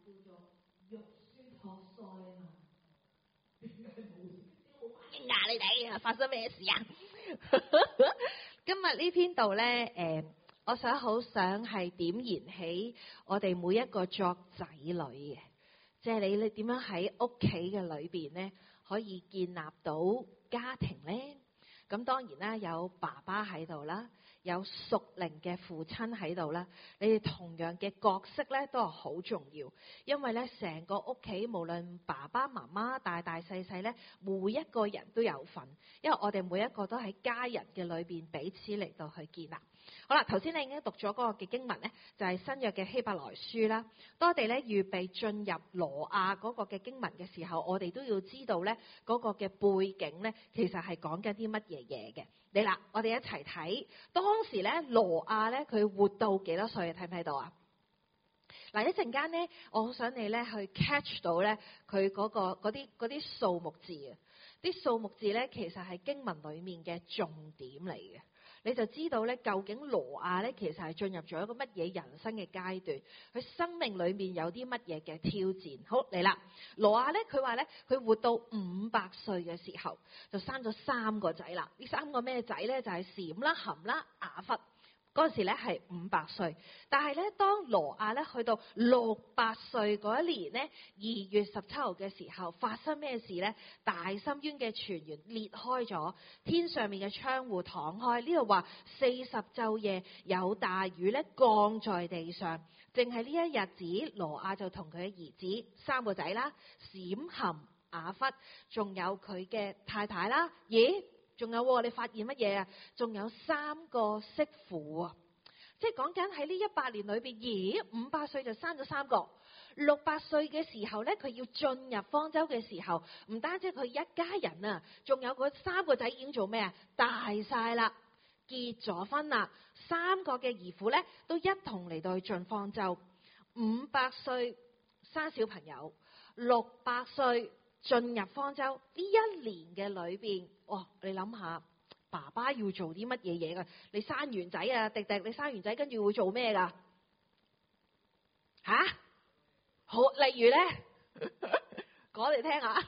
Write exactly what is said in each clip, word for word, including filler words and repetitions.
叫做肉酸托腮啊嘛。點解冇？ 點解你哋啊？發生咩事啊？今日呢篇道呢，誒、呃，我想好想係點燃起我哋每一個作仔女嘅，即係你你點樣喺屋企嘅裏邊呢，可以建立到家庭呢？咁當然啦，有爸爸喺度啦，有屬靈嘅父親喺度啦，你哋同樣嘅角色咧都係好重要，因為咧成個屋企無論爸爸媽媽大大細細咧，每一個人都有份，因為我哋每一個都喺家人嘅裏邊彼此嚟到去建立。好啦，頭先你已經讀咗嗰個嘅經文咧，就係新約嘅希伯來書啦。當我哋咧預備進入挪亞嗰個嘅經文嘅時候，我哋都要知道咧嗰個嘅背景咧，其實係講緊啲乜嘢嘢嘅。嚟啦，我哋一齊睇當時咧挪亞咧佢活到幾多歲？睇唔睇到啊？嗱，一陣間咧，我好想你咧去 catch 到咧佢嗰個嗰啲嗰啲數目字啊，啲數目字咧其實係經文裡面嘅重點嚟嘅。你就知道咧，究竟挪亞咧其實係進入咗一個乜嘢人生嘅階段，佢生命裏面有啲乜嘢嘅挑戰。好，嚟啦，挪亞咧佢話咧，佢活到五百歲嘅時候就生咗三個仔啦。呢三個咩仔咧？就係閃啦、含啦、雅弗。嗰陣時咧係五百歲，但係咧當挪亞咧去到六百歲嗰一年咧，二月十七號嘅時候發生咩事咧？大深淵嘅泉源裂開咗，天上面嘅窗戶敞開，呢度話四十晝夜有大雨咧降在地上。淨係呢一日子，挪亞就同佢嘅兒子三個仔啦，閃、含、雅弗，仲有佢嘅太太啦。咦？仲有喎，你發現乜嘢啊？仲有三個媳婦啊！即係講緊喺呢一百年裏邊，咦？五百歲就生咗三個，六百歲嘅時候咧，佢要進入方舟嘅時候，唔單止佢一家人啊，仲有嗰三個仔已經做咩啊？大晒啦，結咗婚啦，三個嘅兒婦咧都一同嚟到去進方舟。五百歲生小朋友，六百歲進入方舟，呢一年嘅裏邊，哇！你諗下，爸爸要做啲乜嘢嘢噶？你生完仔啊，迪迪，你生完仔跟住會做咩噶？吓、啊？好，例如咧，講嚟聽下。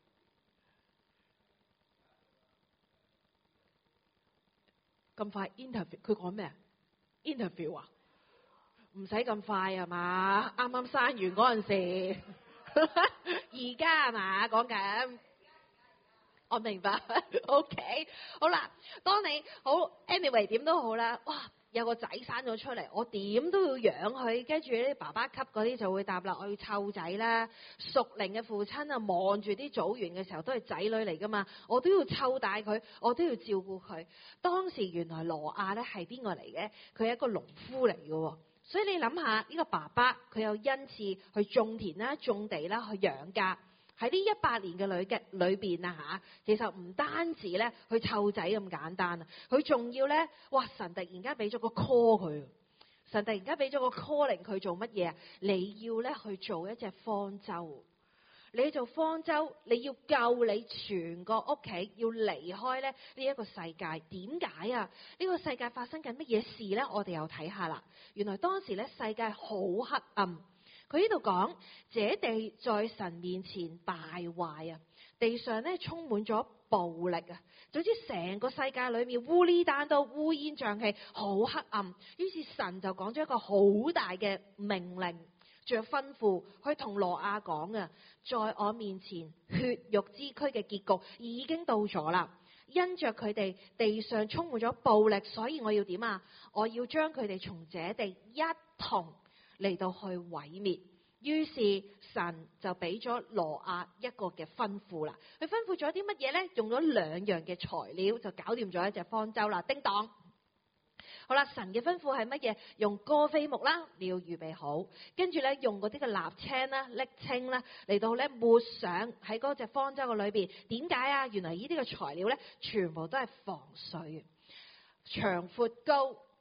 咁快 interview？ 佢講咩啊 ？interview 啊？唔使咁快啊嘛？啱啱生完嗰陣時。而家係嘛講緊，我明白。OK， 好啦，當你好 anyway 點都好啦，哇，有個仔生咗出嚟，我點都要養佢，跟住啲爸爸級嗰啲就會答啦，我要湊仔啦。屬靈嘅父親啊，望住啲組員嘅時候都係仔女嚟噶嘛，我都要湊大佢，我都要照顧佢。當時原來挪亞咧係邊個嚟嘅？佢係一個農夫嚟嘅。所以你諗下，呢個爸爸佢有恩賜去種田啦、種地啦、去養家。喺呢一百年嘅裏嘅裏邊啊嚇，其實唔單止咧去湊仔咁簡單啊，佢仲要咧，哇！神突然間俾咗個 call 佢，神突然間俾咗個 calling 佢做乜嘢啊？你要咧去做一隻方舟。你做方舟，你要救你全個屋企，要離開咧呢一個世界。點解啊？呢個世界發生緊乜嘢事咧？我哋又睇下啦。原來當時咧世界好黑暗。佢呢度講，這地在神面前敗壞啊，地上咧充滿咗暴力啊。總之成個世界裏面烏哩單刀、烏煙瘴氣，好黑暗。於是神就講咗一個好大嘅命令。着吩咐去同挪亞講啊，在我面前血肉之軀嘅結局已經到咗啦。因着佢哋地上充滿咗暴力，所以我要點啊？我要將佢哋從這地一同嚟到去毀滅。於是神就俾咗挪亞一個嘅吩咐啦。佢吩咐咗啲乜嘢呢？用咗兩樣嘅材料就搞掂咗一隻方舟啦。叮當。好啦，神嘅吩咐係乜嘢？用歌斐木啦，你要預備好，跟住咧用嗰啲嘅瀝青啦、瀝青啦嚟到咧抹上喺嗰隻方舟嘅裏邊。點解啊？原來呢啲嘅材料咧全部都係防水嘅，長闊高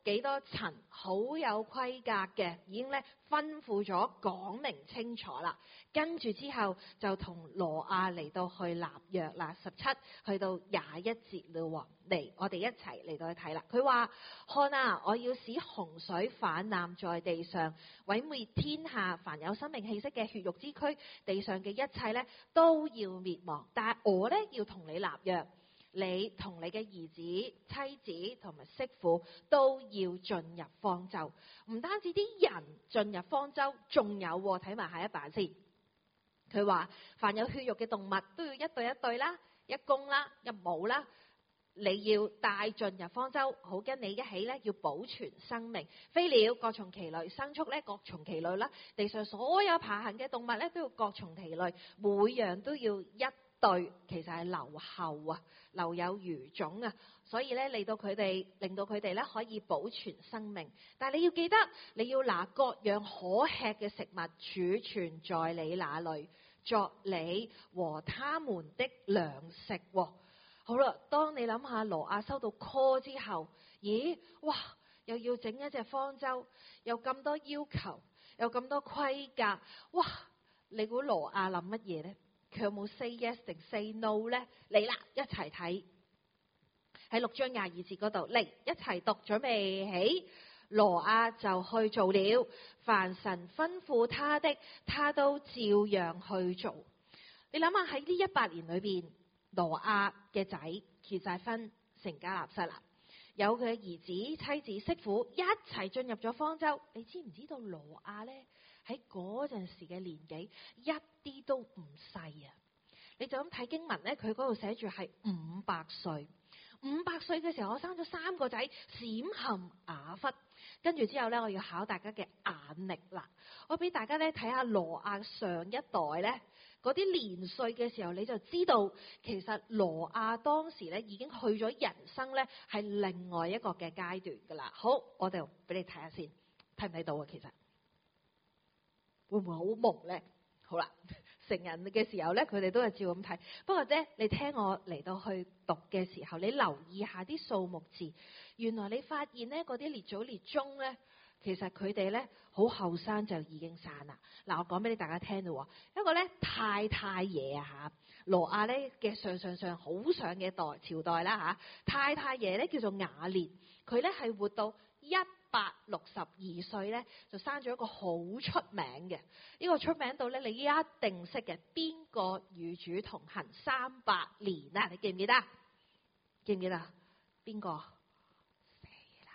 幾多層，好有規格嘅，已經咧吩咐咗講明清楚啦。跟住之後就同挪亞嚟到去立約啦，十七去到廿一節啦，嚟我哋一齊嚟到去睇啦。佢話：看啊，我要使洪水泛濫在地上，毀滅天下凡有生命氣息嘅血肉之軀，地上嘅一切咧都要滅亡。但係我咧要同你立約。你同你嘅兒子、妻子同埋媳婦都要進入方舟，唔單止啲人進入方舟，仲有睇埋下一版先。佢話凡有血肉嘅動物都要一對一對啦，一公啦，一母啦，你要帶進入方舟，好跟你一起咧，要保存生命。飛鳥各從其類，牲畜咧各從其類啦，地上所有爬行嘅動物咧都要各從其類，每樣都要一對，其實係留後啊。留有餘種啊，所以咧嚟到佢哋，令到佢哋咧可以保存生命。但係你要記得，你要拿各樣可吃嘅食物儲存在你那裏，作你和他們的糧食。好啦，當你諗下挪亞收到 call 之後，咦，哇，又要整一隻方舟，有咁多要求，有咁多規格，哇！你估挪亞諗乜嘢呢？佢有冇 say yes 定 say no 呢？嚟啦，一齊睇喺六章廿二節嗰度，嚟一齊讀，準備起。挪亞就去做了，凡神吩咐他的，他都照樣去做。你諗下喺呢一百年裏邊，挪亞嘅仔結晒婚，成家立室啦，有佢嘅兒子、妻子、媳婦一齊進入咗方舟。你知唔知道挪亞呢？喺嗰陣時嘅年紀一啲都唔細啊！你就咁睇經文咧，佢嗰度寫住係五百歲。五百歲嘅時候，我生咗三個仔，閃含雅弗。跟住之後咧，我要考大家嘅眼力啦。我俾大家咧睇下挪亞上一代咧嗰啲年歲嘅時候，你就知道其實挪亞當時咧已經去咗人生咧係另外一個嘅階段噶啦。好，我哋俾你睇下先，睇唔睇到啊？其實會唔會好朦咧？好啦，成人嘅時候咧，佢哋都係照咁睇。不過咧，你聽我嚟到去讀嘅時候，你留意下啲數目字。原來你發現咧，嗰啲列祖列宗咧，其實佢哋咧好後生就已經生啦。嗱，我講俾你大家聽啦。一個咧太太爺啊嚇，挪亞咧嘅上上上好上嘅代朝代啦嚇，太太爺咧叫做雅列，佢咧係活到一百六十二歲咧，就生咗一個好出名嘅，呢個出名到咧你一定識嘅，邊個與主同行三百年啊？你記唔記得？記唔記得？邊個？死啦！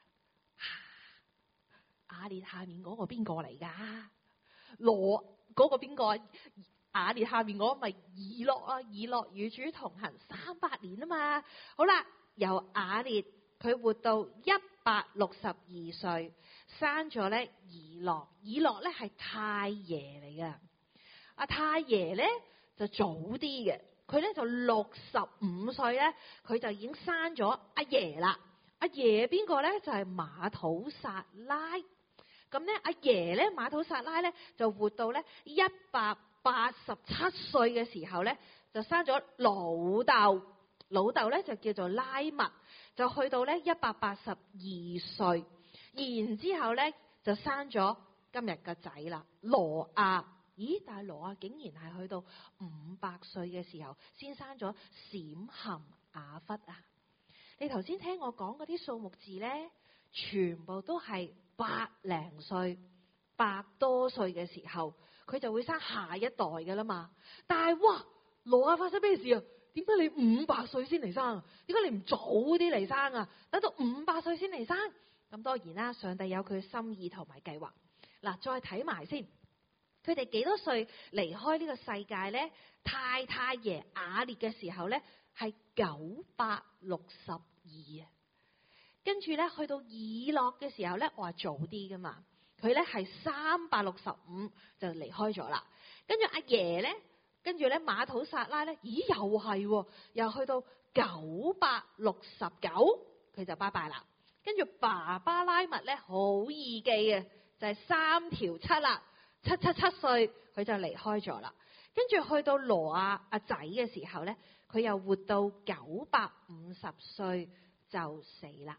雅列下面嗰個邊個嚟噶？羅嗰個邊個？雅列下面嗰個咪以諾啊？以諾與主同行三百年啊嘛。好啦，由雅列佢活到一百六十二歲，生咗咧以諾。以諾咧係太爺嚟嘅。阿太爺咧就早啲嘅，佢咧就六十五歲咧，佢就已經生咗阿爺啦。阿爺邊個咧？就係馬土撒拉。咁咧阿爺咧馬土撒拉咧就活到咧一百八十七歲嘅時候咧，就生咗老豆。老豆咧就叫做拉麥，就去到咧一百八十二歲，然之後咧就生咗今日個仔啦，挪亞。咦？但係挪亞竟然係去到五百歲嘅時候先生咗閃含雅弗啊！你頭先聽我講嗰啲數目字咧，全部都係百零歲、百多歲嘅時候，佢就會生下一代噶啦嘛。但係哇，挪亞發生咩事啊？點解你五百歲先嚟生啊？點解你唔早啲嚟生啊？等到五百歲先嚟生？咁當然啦，上帝有佢嘅心意同埋計劃。嗱，再睇埋先，佢哋幾多歲離開呢個世界咧？太太爺雅列嘅時候咧，係九百六十二啊。跟住咧，去到以諾嘅時候咧，我話早啲噶嘛，佢咧係三百六十五就離開咗啦。跟住阿爺咧。跟住咧，馬土撒拉咧，咦又係，又去到九百六十九，佢就拜拜啦。跟住爸爸拉麥咧，好易記嘅，就係三條七啦，七七七歲佢就離開咗啦。跟住去到挪亞阿仔嘅時候咧，佢又活到九百五十歲就死啦。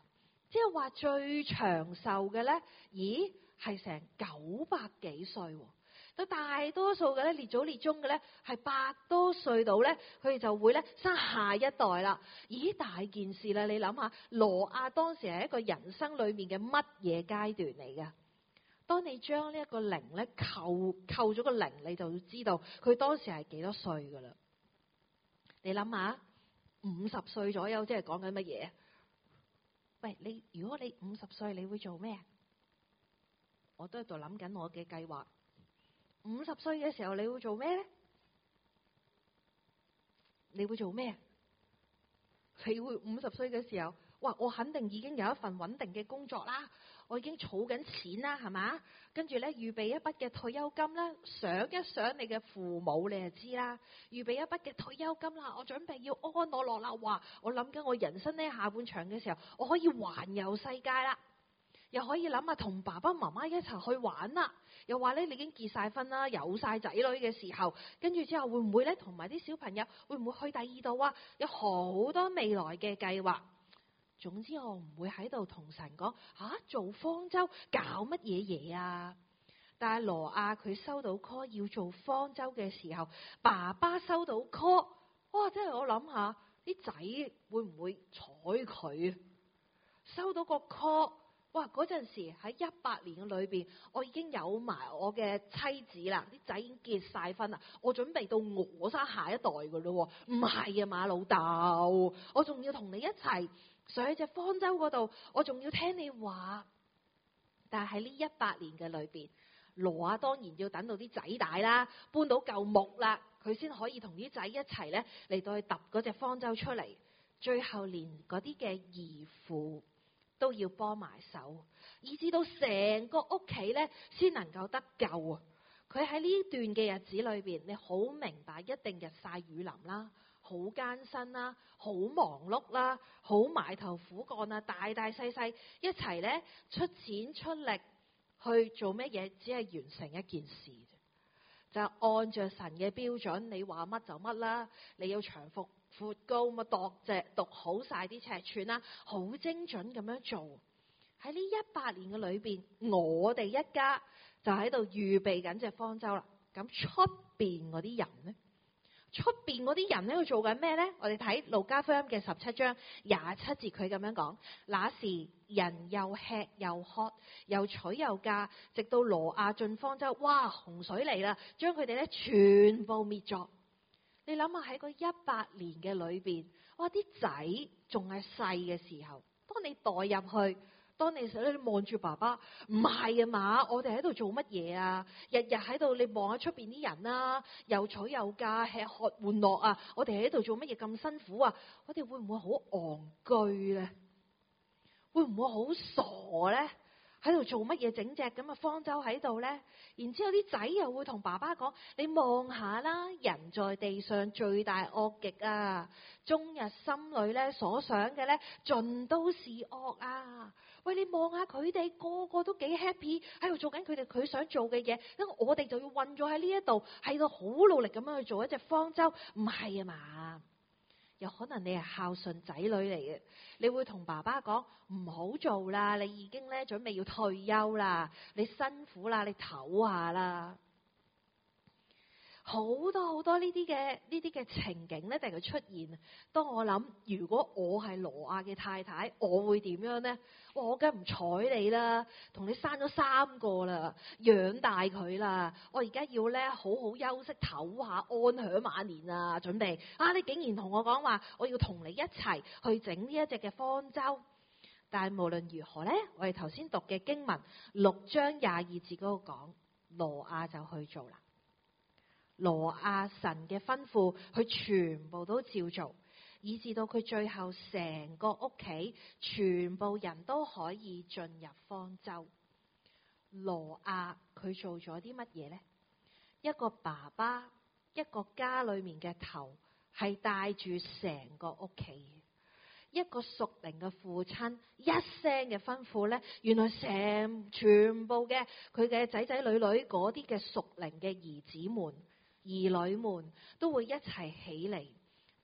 即係話最長壽嘅咧，咦係成九百幾歲喎。到大多數嘅咧，列祖列宗嘅咧係百多歲到咧，佢哋就會咧生下一代啦。咦，大件事啦！你諗下，挪亞當時係一個人生裏面嘅乜嘢階段嚟㗎？當你將呢一個零咧扣扣咗個零，你就知道佢當時係幾多歲噶啦。你諗下，五十歲左右，即係講緊乜嘢？喂，你如果你五十歲，你會做咩？我都喺度諗緊我嘅計劃。五十歲嘅時候你會做咩咧？你會做咩？你會五十歲嘅時候，哇！我肯定已經有一份穩定嘅工作啦，我已經儲緊錢啦，係嘛？跟住咧預備一筆嘅退休金啦，想一想你嘅父母，你就知啦。預備一筆嘅退休金啦，我準備要安安樂樂啦。哇！我諗緊我人生咧下半場嘅時候，我可以環遊世界啦。又可以諗下同爸爸媽媽一齊去玩啦，又話咧你已經結晒婚啦，有晒仔女嘅時候，跟住之後會唔會咧同埋啲小朋友會唔會去第二度啊？有好多未來嘅計劃。總之我唔會喺度同神講吓做方舟搞乜嘢嘢啊！但係挪亞佢收到 call 要做方舟嘅時候，爸爸收到 call， 哇！真係我諗下啲仔會唔會睬佢？收到個 call。哇！嗰陣時喺一百年嘅裏邊，我已經有埋我嘅妻子啦，啲仔已經結晒婚啦，我準備到我生下一代噶咯，唔係啊嘛，老豆，我仲要同你一齊上去隻方舟嗰度，我仲要聽你話。但係喺呢一百年嘅裏邊，挪亞當然要等到啲仔大啦，搬到嚿木啦，佢先可以同啲仔一齊咧嚟到去揼嗰隻方舟出嚟。最後連嗰啲嘅兒婦都要幫埋手，以至到成個屋企咧先能夠得救啊！佢喺呢段嘅日子裏邊，你好明白，一定日曬雨淋啦，好艱辛啦，好忙碌啦，好埋頭苦幹啊！大大細細一齊咧出錢出力去做乜嘢？只係完成一件事，就按着神嘅標準，你話乜就乜啦。你要長幅闊高咁啊，度隻度好晒啲尺寸啦，好精準咁樣做。喺呢一百年嘅裏邊，我哋一家就喺度預備緊隻方舟啦。咁出邊嗰啲人呢？出邊嗰啲人喺度做緊咩呢？我哋睇路加福音嘅十七章廿七節，佢咁樣講：那時人又吃又喝，又娶又嫁，直到挪亞進方舟，哇！洪水嚟啦，將佢哋咧全部滅咗。你諗下喺個一百年嘅裏邊，哇！啲仔仲係細嘅時候，當你代入去，當你你望住爸爸，唔係啊嘛，我哋喺度做乜嘢啊？日日喺度，你望下出邊啲人啊，又娶又嫁，吃喝玩樂啊，我哋喺度做乜嘢咁辛苦啊？我哋會唔會好戇居咧？會唔會好傻咧？喺度做乜嘢整隻咁嘅方舟喺度咧？然之後啲仔又會同爸爸講：你望下啦，人在地上罪大惡極啊！終日心裏咧所想嘅咧，盡都是惡啊！喂，你望下佢哋個個都幾 happy，喺度做緊佢哋佢想做嘅嘢，因為我哋就要困咗喺呢一度，喺度好努力咁樣去做一隻方舟，唔係啊嘛？有可能你係孝順仔女嚟嘅，你會同爸爸講唔好做啦，你已經咧準備要退休啦，你辛苦啦，你唞下啦。好多好多呢啲嘅呢啲嘅情景咧，定係出現。當我諗，如果我係挪亞嘅太太，我會點樣呢？我梗唔睬你啦，同你生咗三個啦，養大佢啦，我而家要咧好好休息唞下，安享晚年啊！準備啊！你竟然同我講話，我要同你一齊去整呢一隻嘅方舟。但係無論如何咧，我哋頭先讀嘅經文六章廿二節嗰度講，挪亞就去做啦。挪亞神嘅吩咐，佢全部都照做，以至到佢最後成個屋企全部人都可以進入方舟。挪亞佢做咗啲乜嘢呢？一個爸爸，一個家裏面嘅頭，係帶住成個屋企。一個屬靈嘅父親，一聲嘅吩咐呢，原來成全部嘅佢嘅仔仔女女嗰啲嘅屬靈嘅兒子們、兒女們都會一齊起嚟，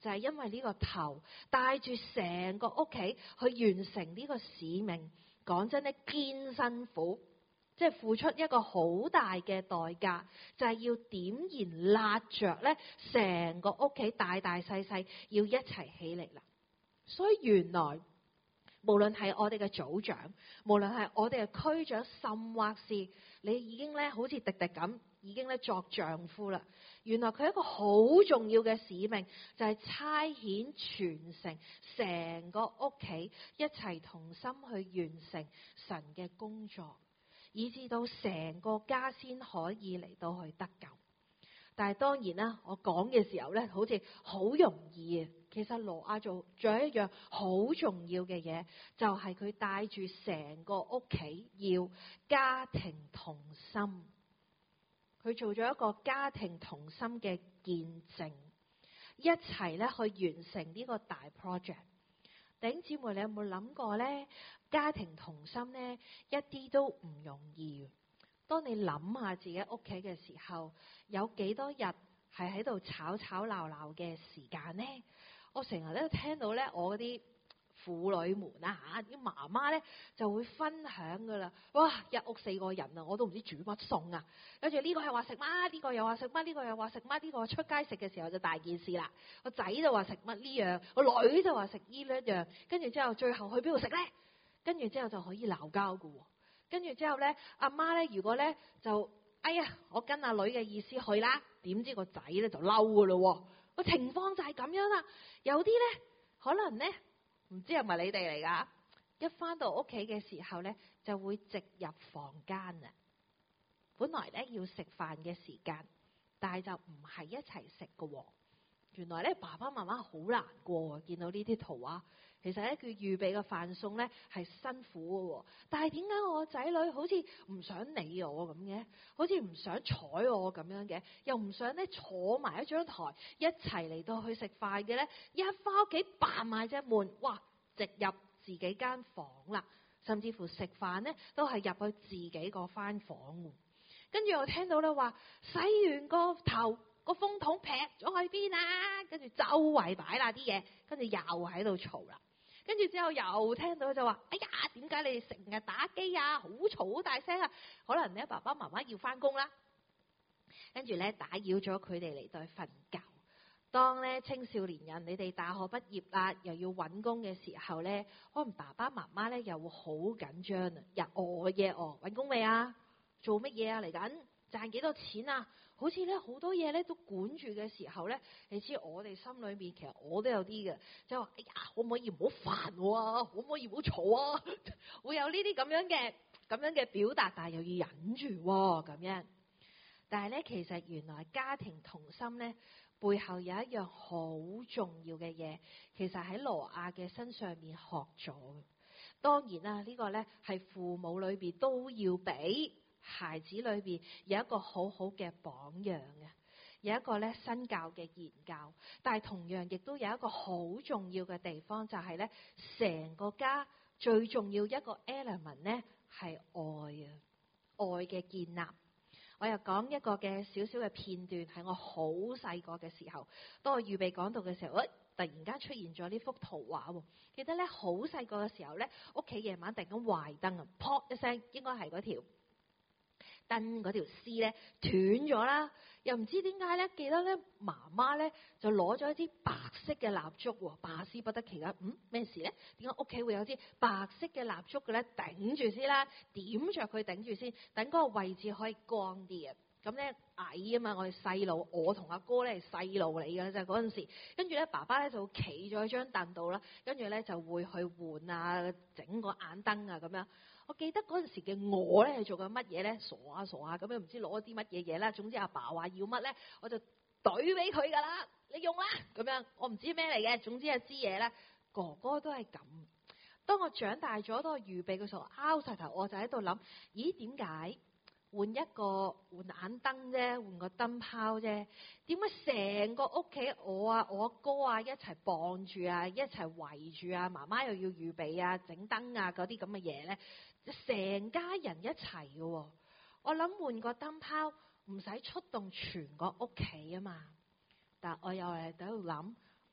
就係因為呢個頭帶住成個屋企去完成呢個使命。講真咧，堅辛苦，即係付出一個好大嘅代價，就係要點燃辣着咧，成個屋企大大細細要一齊起嚟啦。所以原來無論係我哋嘅組長，無論係我哋嘅區長，甚或是你已經咧好似迪迪咁，已經咧作丈夫啦。原來佢一個好重要嘅使命，就係差遣傳承成個屋企一齊同心去完成神嘅工作，以至到成個家先可以嚟到去得救。但係當然啦，我講嘅時候咧，好似好容易啊。其實挪亞做仲有一樣好重要嘅嘢，就係佢帶住成個屋企要家庭同心。佢做咗一個家庭同心嘅見證，一齊咧去完成呢個大 project。弟兄姊妹，你有冇諗過咧？家庭同心咧，一啲都唔容易。當你諗下自己屋企嘅時候，有幾多日係喺度吵吵鬧鬧嘅時間呢？我成日咧聽到咧，我嗰啲婦女們啊嚇，啲媽媽咧就會分享噶啦。哇！一屋四個人啊，我都唔知煮乜餸啊。跟住呢個係話食乜，呢個又話食乜，呢個又話食乜，呢個出街食嘅時候就大件事啦。個仔就話食乜呢樣，個女就話食呢一樣。跟住之後最後去邊度食咧？跟住之後就可以鬧交噶喎。跟住之後咧，阿媽咧如果咧就哎呀，我跟阿女嘅意思去啦，點知個仔咧就嬲噶咯。個情況就係咁樣啦。有啲咧可能咧唔知係咪你哋嚟噶？一翻到屋企嘅時候咧，就會直入房間啊。本來咧要食飯嘅時間，但係就唔係一齊食噶。原來咧爸爸媽媽好難過，見到呢啲圖畫。其實咧佢預備嘅飯餸咧係辛苦嘅，但係點解我仔女好似唔想理我咁嘅？好似唔想睬我咁樣嘅，又唔想咧坐埋一張台一齊嚟到去食飯嘅咧？一翻屋企扮埋隻門，哇！直入自己間房啦，甚至乎食飯咧都係入去自己個翻房。跟住我聽到咧話洗完個頭，個風筒劈咗去邊啊？跟住周圍擺啦啲嘢，跟住又喺度嘈啦。跟住之後又聽到就話：哎呀，點解你哋成日打機啊？好嘈好大聲啊！可能咧爸爸媽媽要翻工啦，跟住咧打擾咗佢哋嚟到瞓覺。當咧青少年人你哋大學畢業啦，又要揾工嘅時候咧，可能爸爸媽媽咧又會好緊張啊！日餓夜餓，揾工未啊？做乜嘢啊？嚟緊賺幾多錢啊？好似咧好多嘢咧都管住嘅時候咧，你知我哋心裏面其實我都有啲嘅，即係話哎呀，可唔可以唔好煩我啊？可唔可以唔好嘈啊？會有呢啲咁樣嘅咁樣嘅表達，但係又要忍住喎咁樣。但係咧，其實原來家庭同心咧背後有一樣好重要嘅嘢，其實喺挪亞嘅身上面學咗嘅。當然啦，呢個咧係父母裏邊都要俾孩子裏邊有一個好好嘅榜樣嘅，有一個咧身教嘅言教，但係同樣亦都有一個好重要嘅地方，就係咧成個家最重要一個 element 咧係愛啊，愛嘅建立。我又講一個嘅少少嘅片段，係我好細個嘅時候，當我預備講道嘅時候，喂，突然間出現咗呢幅圖畫喎。記得咧好細個嘅時候咧，屋企夜晚突然間壞燈啊，撲一聲，應該係嗰條燈嗰條絲咧斷咗啦，又唔知點解咧，記得咧媽媽咧就攞咗一支白色嘅蠟燭喎，百思不得其解，嗯，咩事咧？點解屋企會有支白色嘅蠟燭嘅咧？頂住先啦，點着佢頂住先，等嗰個位置可以光啲啊！咁咧矮啊嘛，我哋細路，我同阿哥咧係細路嚟嘅就嗰陣時，跟住咧爸爸咧就企咗喺張凳度啦，跟住咧就會去換啊，整個眼燈啊咁樣。我記得嗰陣時嘅我咧係做緊乜嘢咧？傻下傻下咁樣，唔知攞啲乜嘢嘢啦。總之阿爸話要乜咧，我就懟俾佢噶啦，你用啦咁樣。我唔知咩嚟嘅，總之係支嘢啦。哥哥都係咁。當我長大咗，當我預備嘅時候，拗晒頭，我就喺度諗：咦，點解換一個換眼燈啫，換個燈泡啫？點解成個屋企我啊、我阿哥啊一齊傍住啊，一齊圍住啊，媽媽又要預備啊、整燈啊嗰啲咁嘅嘢咧？成家人一齊嘅喎，我諗換個燈泡唔使出動全個屋企啊嘛。但我又係喺度諗，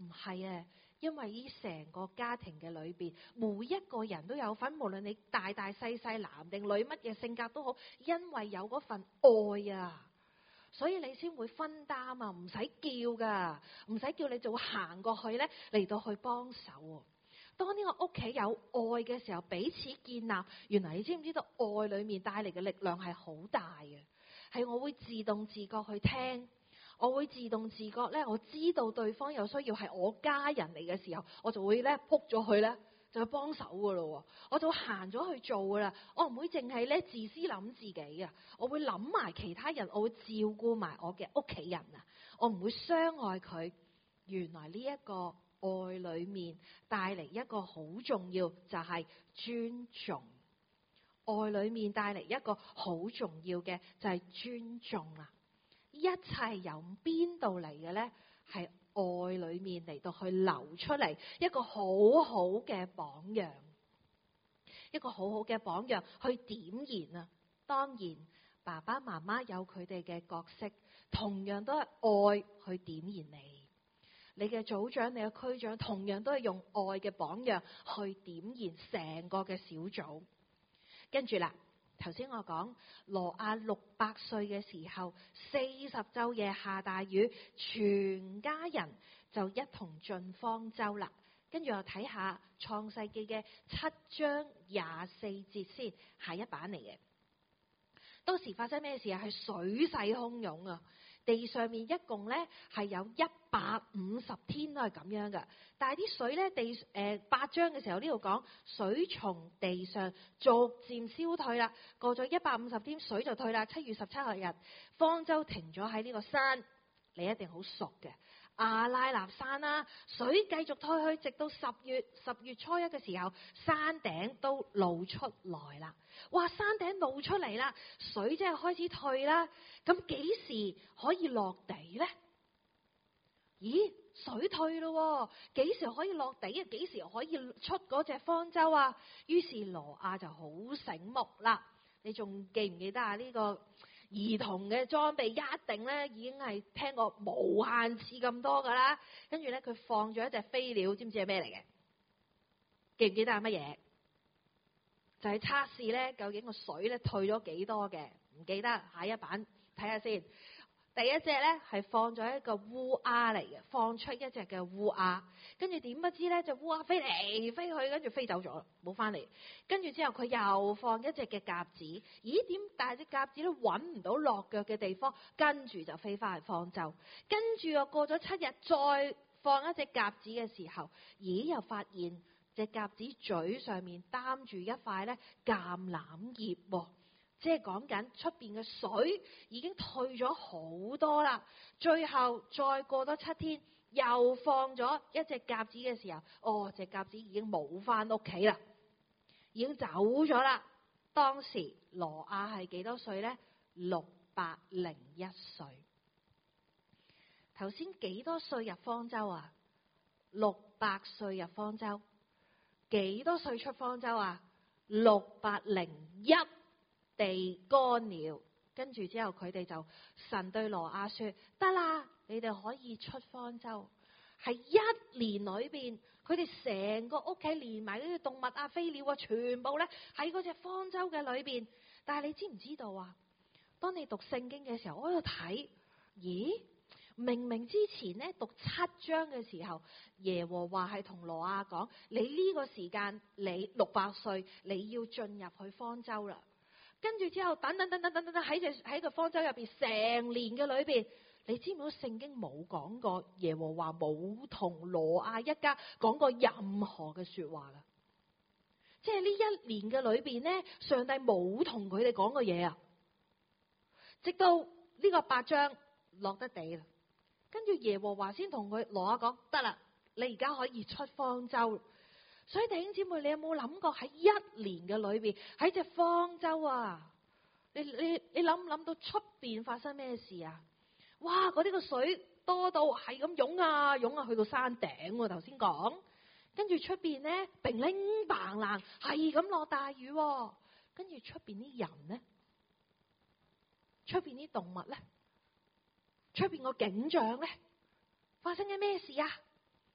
唔係啊，因為呢成個家庭嘅裏邊，每一個人都有份，無論你大大細細男定女，乜嘢性格都好，因為有嗰份愛啊，所以你先會分擔啊，唔使叫噶，唔使叫你就會行過去咧嚟到去幫手。當呢個屋企有愛嘅時候，彼此建立，原來你知唔知道愛裏面帶嚟嘅力量係好大嘅，係我會自動自覺去聽。我會自動自覺咧，我知道對方有需要係我家人嚟嘅時候，我就會咧撲咗去咧，就去幫手噶咯。我就行咗去做噶啦。我唔會淨係咧自私諗自己啊，我會諗埋其他人，我會照顧埋我嘅屋企人啊。我唔會傷害佢。原來呢一個愛裏面帶嚟一個好重要，就係尊重。愛裏面帶嚟一個好重要嘅就係尊重啊。一切由邊度嚟嘅呢？係愛裏面嚟到去流出嚟，一個好好嘅榜樣，一個好好嘅榜樣去點燃啊！當然，爸爸媽媽有佢哋嘅角色，同樣都係愛去點燃你。你嘅組長、你嘅區長，同樣都係用愛嘅榜樣去點燃成個嘅小組。跟住啦。頭先我講羅亞六百歲嘅時候，四十晝夜下大雨，全家人就一同進方舟啦。跟住我睇下創世記嘅七章廿四節先，下一版嚟嘅。當時發生咩事啊？係水勢洶湧啊！地上面一共咧係有一百五十天都係咁樣嘅，但係啲水咧地誒、呃、八章嘅時候呢度講水從地上逐漸消退啦，過咗一百五十天水就退啦。七月十七號日，方舟停咗喺呢個山，你一定好熟嘅亞拉臘山啦。水繼續退去，直到十月十月初一嘅時候，山頂都露出來啦。哇！山頂露出嚟啦，水即係開始退啦。咁幾時可以落地呢？咦，水退咯，幾時可以落地啊？幾時可以出嗰隻方舟啊？於是挪亞就好醒目啦。你仲記唔記得啊？呢個兒童嘅裝備一定咧已經係聽過無限次咁多噶啦。跟住咧，佢放咗一隻飛鳥，知唔知係咩嚟嘅？記唔記得係乜嘢？就係測試咧，究竟個水咧退咗幾多嘅？唔記得，下一版睇下先。第一隻咧係放咗一個烏鴉嚟嘅，放出一隻嘅烏鴉，跟住點不知咧隻烏鴉飛嚟飛去，跟住飛走咗，冇翻嚟。跟住之後佢又放一隻嘅鴿子，咦？點但係隻鴿子都揾唔到落腳嘅地方，跟住就飛翻去方舟。跟住又過咗七日，再放一隻鴿子嘅時候，咦？又發現隻鴿子嘴上面擔住一塊咧橄欖葉喎。即係講緊出邊嘅水已經退咗好多啦，最後再過多七天，又放咗一隻鴿子嘅時候，哦，隻鴿子已經冇翻屋企啦，已經走咗啦。當時挪亞係幾多歲呢？六百零一歲。頭先幾多歲入方舟啊？六百歲入方舟。幾多歲出方舟啊？六百零一。地乾了，跟住之後佢哋就神對挪亞說：得啦，你哋可以出方舟。係一年裏邊，佢哋成個屋企連埋嗰啲動物啊、飛鳥啊，全部咧喺嗰隻方舟嘅裏邊。但係你知唔知道啊？當你讀聖經嘅時候，我喺度睇，咦？明明之前咧讀七章嘅時候，耶和華係同挪亞講：你呢個時間，你六百歲，你要進入去方舟啦。跟住之後，等等等等等等喺隻喺個方舟入邊，成年嘅裏邊，你知唔知聖經冇講過耶和華冇同挪亞一家講過任何嘅說話啦？即係呢一年嘅裏邊咧，上帝冇同佢哋講過嘢啊！直到呢個八章落得地啦，跟住耶和華先同佢挪亞講：得啦，你而家可以出方舟。所以弟兄姊妹，你有冇諗過喺一年嘅裏邊，喺隻方舟啊？你你你諗唔諗到出邊發生咩事啊？哇！嗰啲個水多到係咁湧啊湧啊，去到山頂。頭先講，跟住出邊咧，乒鈴嘭啷，係咁落大雨。跟住出邊啲人咧，出邊啲動物咧，出邊個景象咧，發生緊咩事啊？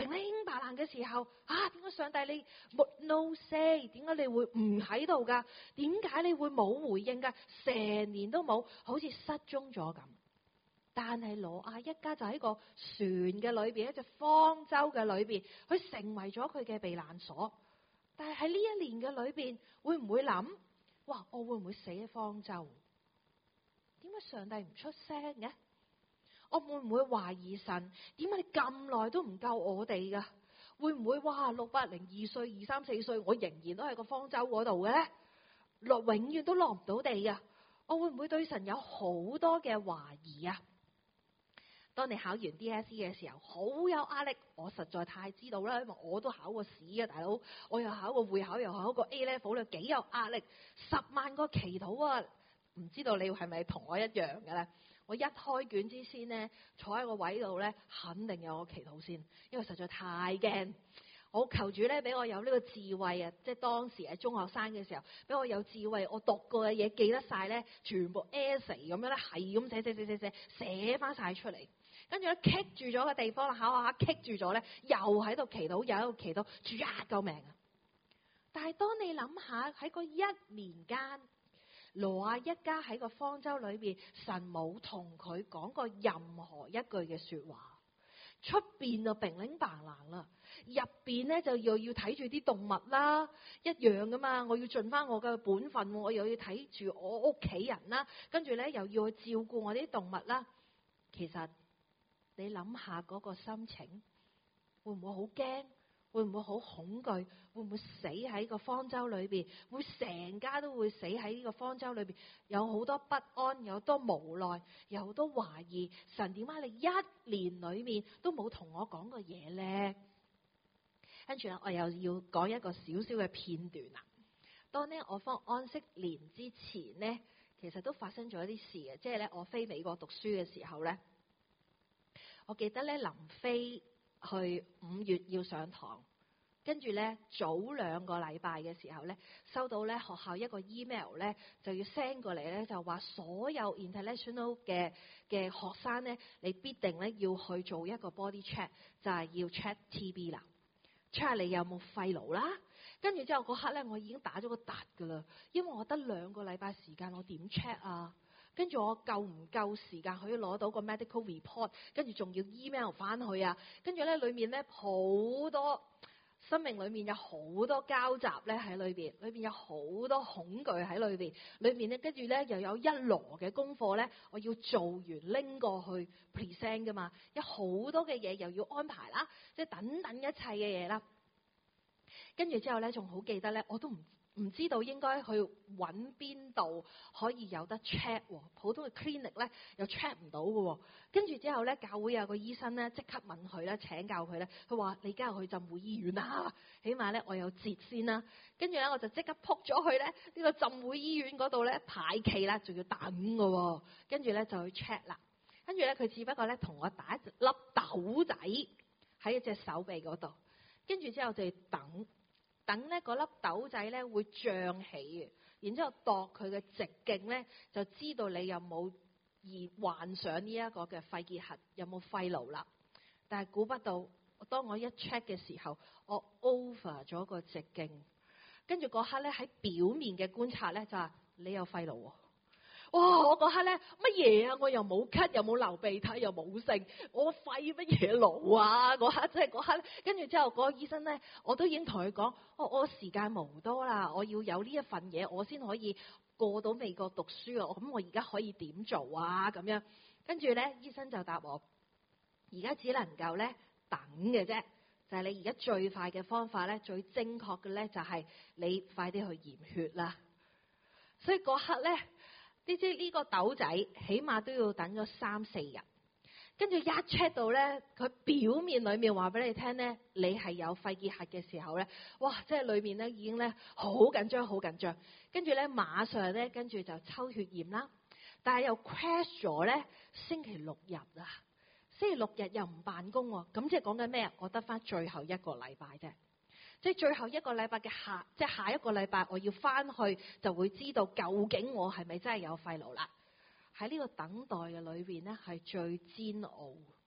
平平白爛嘅時候，啊，點解上帝你沒 no say？ 點解你會唔喺度噶？點解你會冇回應噶？成年都冇，好似失蹤咗咁。但係挪亞一家就喺個船嘅裏邊，一隻方舟嘅裏邊，佢成為咗佢嘅避難所。但係喺呢一年嘅裏邊，會唔會諗，哇，我會唔會死喺方舟？點解上帝唔出聲嘅？我會唔會懷疑神？點解你咁耐都唔救我哋噶？會唔會哇六百零二歲、二三四歲，我仍然都喺個方舟嗰度嘅，落永遠都落唔到地噶？我會唔會對神有好多嘅懷疑啊？當你考完 D S E 嘅時候，好有壓力。我實在太知道啦，因為我都考過試啊，大佬。我又考過會考，又考過 A level，幾有壓力。十萬個祈禱啊！唔知道你係咪同我一樣嘅咧？我一開卷之先呢，坐喺個位度咧，肯定有個祈禱先，因為實在太驚。我求主咧，俾我有呢個智慧啊！即係當時喺中學生嘅時候，俾我有智慧，我讀過嘅嘢記得晒咧，全部 essay 咁樣咧，係咁寫寫寫寫寫寫翻晒出嚟。跟住咧，棘住咗個地方啦，考下下棘住咗咧，又喺度祈禱，又喺度祈禱，主啊，救命啊！但係當你諗下喺個一年間，挪亞一家喺個方舟裏邊，神冇同佢講過任何一句嘅說話。出邊就平零白爛啦，入邊咧就又要睇住啲動物啦，一樣噶嘛。我要盡翻我嘅本分，我又要睇住我屋企人啦，跟住咧又要去照顧我啲動物啦。其實你諗下嗰個心情，會唔會好驚？會唔會好恐懼？會唔會死喺個方舟裏邊？會成家都會死喺呢個方舟裏邊？有好多不安，有好多無奈，有好多懷疑。神，點解你一年裏面都冇同我講過嘢呢？跟住咧，我又要講一個小小嘅片段啦。當呢我放安息年之前呢，其實都發生咗一啲事嘅，即係咧我飛美國讀書嘅時候呢，我記得咧臨飛去五月要上堂，跟住咧早兩個禮拜嘅時候咧，收到咧學校一個 email 咧，就要 send 過嚟咧，就話所有 international 嘅嘅學生咧，你必定咧要去做一個 body check，就係要 check T B 啦，check 下你有冇肺癆啦。跟住之後嗰刻咧，我已經打咗個突噶啦，因為我得兩個禮拜時間，我點 check 啊？跟住我夠唔夠時間可以攞到個 medical report？跟住仲要 email 翻去啊！跟住咧裏面咧好多生命裏面有好多交集咧喺裏邊，裏邊有好多恐懼喺裏邊，裏面咧跟住咧又有一籮嘅功課咧，我要做完拎過去 present 噶嘛，有好多嘅嘢又要安排啦，即係等等一切嘅嘢啦。跟住之後咧，仲好記得咧，我都唔唔知道應該去揾邊度可以有得 check，普通嘅 clinic 咧又 check 唔到嘅。跟住之後咧，教會有個醫生咧即刻問佢咧，請教佢咧，佢話你而家去浸會醫院啦，起碼咧我有節先啦。跟住咧我就即刻撲咗去咧呢個浸會醫院嗰度咧排期啦，仲要等嘅。跟住咧就去 check 啦。跟住咧佢只不過咧同我打一粒豆仔喺一隻手臂嗰度，跟住之後就要等。等呢嗰粒豆仔咧會脹起嘅，然之後度佢嘅直徑咧，就知道你有冇而患上呢一個嘅肺結核，有冇肺癆啦。但係估不到，當我一 check 嘅時候，我 over 咗個直徑，跟住嗰刻咧喺表面嘅觀察咧就話你有肺癆喎。哇！我嗰刻咧乜嘢啊？我又冇咳，又冇流鼻涕，又冇剩，我肺乜嘢癆啊？嗰刻即係嗰刻，跟住之後嗰個醫生咧，我都已經同佢講，我我時間無多啦，我要有呢一份嘢，我先可以過到美國讀書啊！咁我而家可以點做啊？咁樣跟住咧，醫生就答我，而家只能夠咧等嘅啫，就係你而家最快嘅方法咧，最精確嘅咧，就係你快啲去驗血啦。所以嗰刻咧。呢啲呢個豆仔起碼都要等咗三四日，跟住一 check 到咧，佢表面裏面話俾你聽咧，你係有肺結核嘅時候咧，哇！即係裏面咧已經咧好緊張，好緊張，跟住咧馬上咧跟住就抽血驗啦，但係又 crash 咗咧星期六日啊，星期六日又唔辦公喎，咁即係講緊咩啊？我得翻最後一個禮拜啫。即係最後一個禮拜嘅下，即係下一個禮拜我要翻去就會知道究竟我係咪真係有肺癆啦。喺呢個等待嘅裏邊咧，係最煎熬。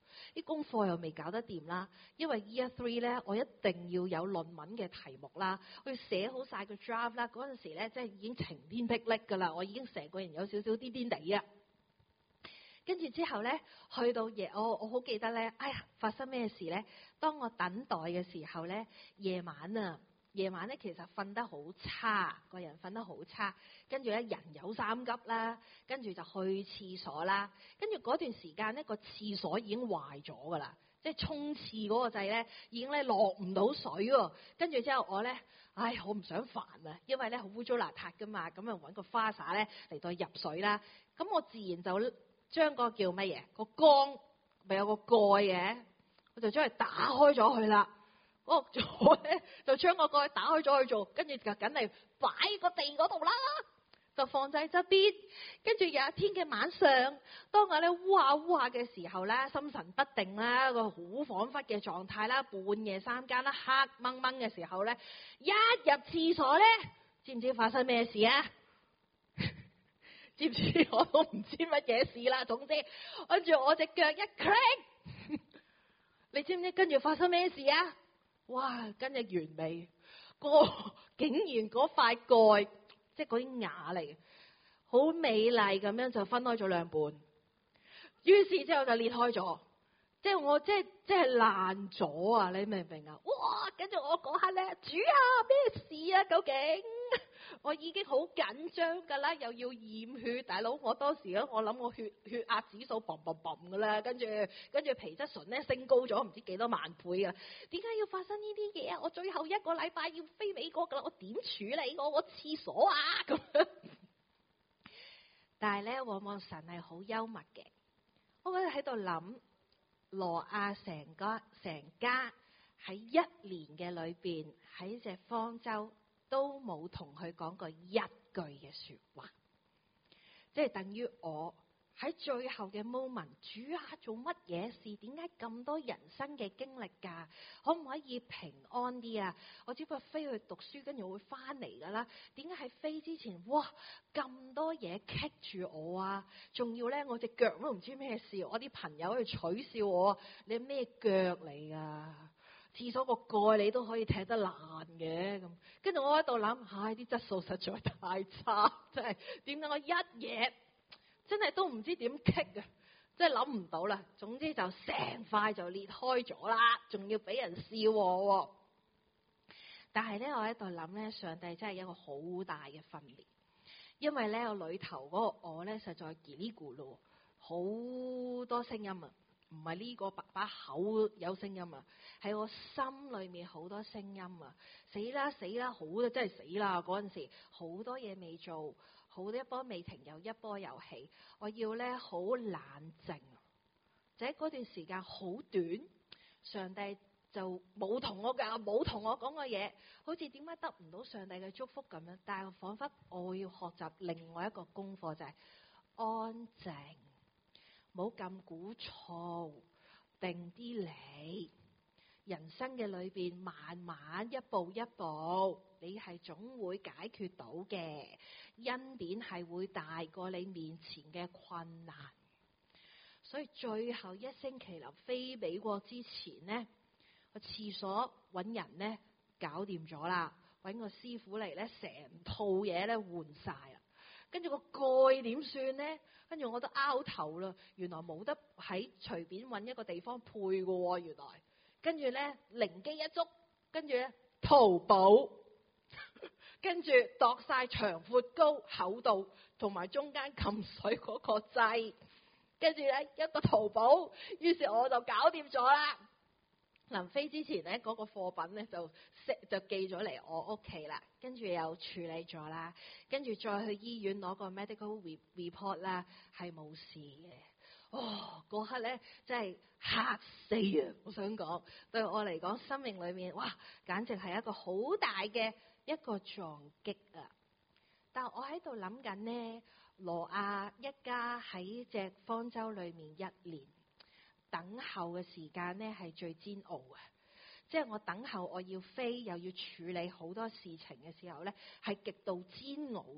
啲功課又未搞得掂啦，因為 Year Three 咧，我一定要有論文嘅題目啦，我要寫好晒個 draft 啦。嗰陣時咧，即係已經晴天霹靂㗎啦，我已經成個人有少少癲癲地啊。跟住之後咧，去到夜，我我好記得咧，哎呀，發生咩事咧？當我等待嘅時候咧，夜晚啊，夜晚咧其實瞓得好差，個人瞓得好差，跟住咧人有三急啦，跟住就去廁所啦，跟住嗰段時間咧個廁所已經壞咗㗎啦，即係沖廁嗰個掣咧已經咧落唔到水喎，跟住之後我咧，唉，我唔想煩啊，因為咧好污糟邋遢㗎嘛，咁啊揾個花灑咧嚟到入水啦，咁我自然就將個叫乜嘢個缸咪有個蓋嘅，我就將佢打開咗佢啦。嗰個座咧就將個蓋打開咗去做，跟住就緊嚟擺個地嗰度啦，就放喺側邊。跟住有一天嘅晚上，當我咧烏下烏下嘅時候咧，心神不定啦，個好恍惚嘅狀態啦，半夜三更啦，黑掹掹嘅時候咧，一入廁所咧，知唔知發生咩事啊？知唔知我都唔知乜嘢事啦。總之，跟住我隻腳一 click， 你知唔知跟住發生咩事啊？哇！跟住完美，個竟然嗰塊蓋，即係嗰啲瓦嚟，好美麗咁樣就分開咗兩半。於是之後就裂開咗，即係我即係即係爛咗啊！你明唔明啊？哇！跟住我嗰刻咧，主啊，咩事啊？究竟？我已經好緊張㗎啦，又要驗血，大佬我當時咧，我諗我血血壓指數嘣嘣嘣㗎啦，跟住跟住皮質醇咧升高咗唔知幾多萬倍啊！點解要發生呢啲嘢啊？我最後一個禮拜要飛美國㗎啦，我點處理我個廁所啊？咁樣，但係咧，往往神係好幽默嘅，我覺得喺度諗，挪亞成個成家喺一年嘅裏邊喺隻方舟，都冇同佢講過一句嘅說話，即係等於我喺最後嘅 moment， 主啊，做乜嘢事？點解咁多人生嘅經歷㗎？可唔可以平安啲啊？我只不過飛去讀書，跟住會翻嚟㗎啦。點解喺飛之前，哇咁多嘢棘住我啊？仲要咧，我隻腳都唔知咩事。我啲朋友去取笑我，你咩腳嚟㗎？廁所個蓋你都可以踢得爛嘅咁，跟住我喺度諗，唉，啲質素實在太差，真係點解我一嘢真係都唔知點棘啊！真係諗唔到啦。總之就成塊就裂開咗啦，仲要俾人笑我。但係咧，我喺度諗咧，上帝真係一個好大嘅訓練，因為咧我裏頭嗰個我咧實在嘰哩咕嚕，好多聲音啊！唔係呢個把把口有聲音啊，係我心裏面好多聲音啊！死啦死啦，好真係死啦！嗰陣時好多嘢未做，好多一波未停又一波又起，我要咧好冷靜。就喺嗰段時間好短，上帝就冇同我講，冇同我講過嘢，好似點解得唔到上帝嘅祝福咁樣。但係彷彿我要學習另外一個功課，就係安靜。冇咁鼓噪，定啲嚟。人生嘅裏邊，慢慢一步一步，你係總會解決到嘅。恩典係會大過你面前嘅困難。所以最後一星期臨飛美國之前呢，個廁所揾人呢搞掂咗啦，揾個師傅嚟呢，成套嘢呢換晒啦。跟住個蓋點算呢？跟住我都拗頭啦，原來冇得喺隨便揾一個地方配嘅喎，原來。跟住咧靈機一觸，跟住咧淘寶，跟住度晒長闊高厚度，同埋中間撳水嗰個掣，跟住咧一個淘寶，於是我就搞掂咗啦。臨飛之前咧，嗰、那個貨品咧就就寄咗嚟我屋企啦，跟住又處理咗啦，跟住再去醫院攞個 medical report 啦，係冇事嘅。哦，嗰刻咧真係嚇死啊！我想講，對我嚟講，生命裏面哇，簡直係一個好大嘅一個撞擊啊！但我喺度諗緊呢，挪亞一家喺隻方舟裏面一年。等候嘅時間呢係最煎熬嘅，即係我等候我要飛又要處理好多事情嘅時候呢係極度煎熬嘅。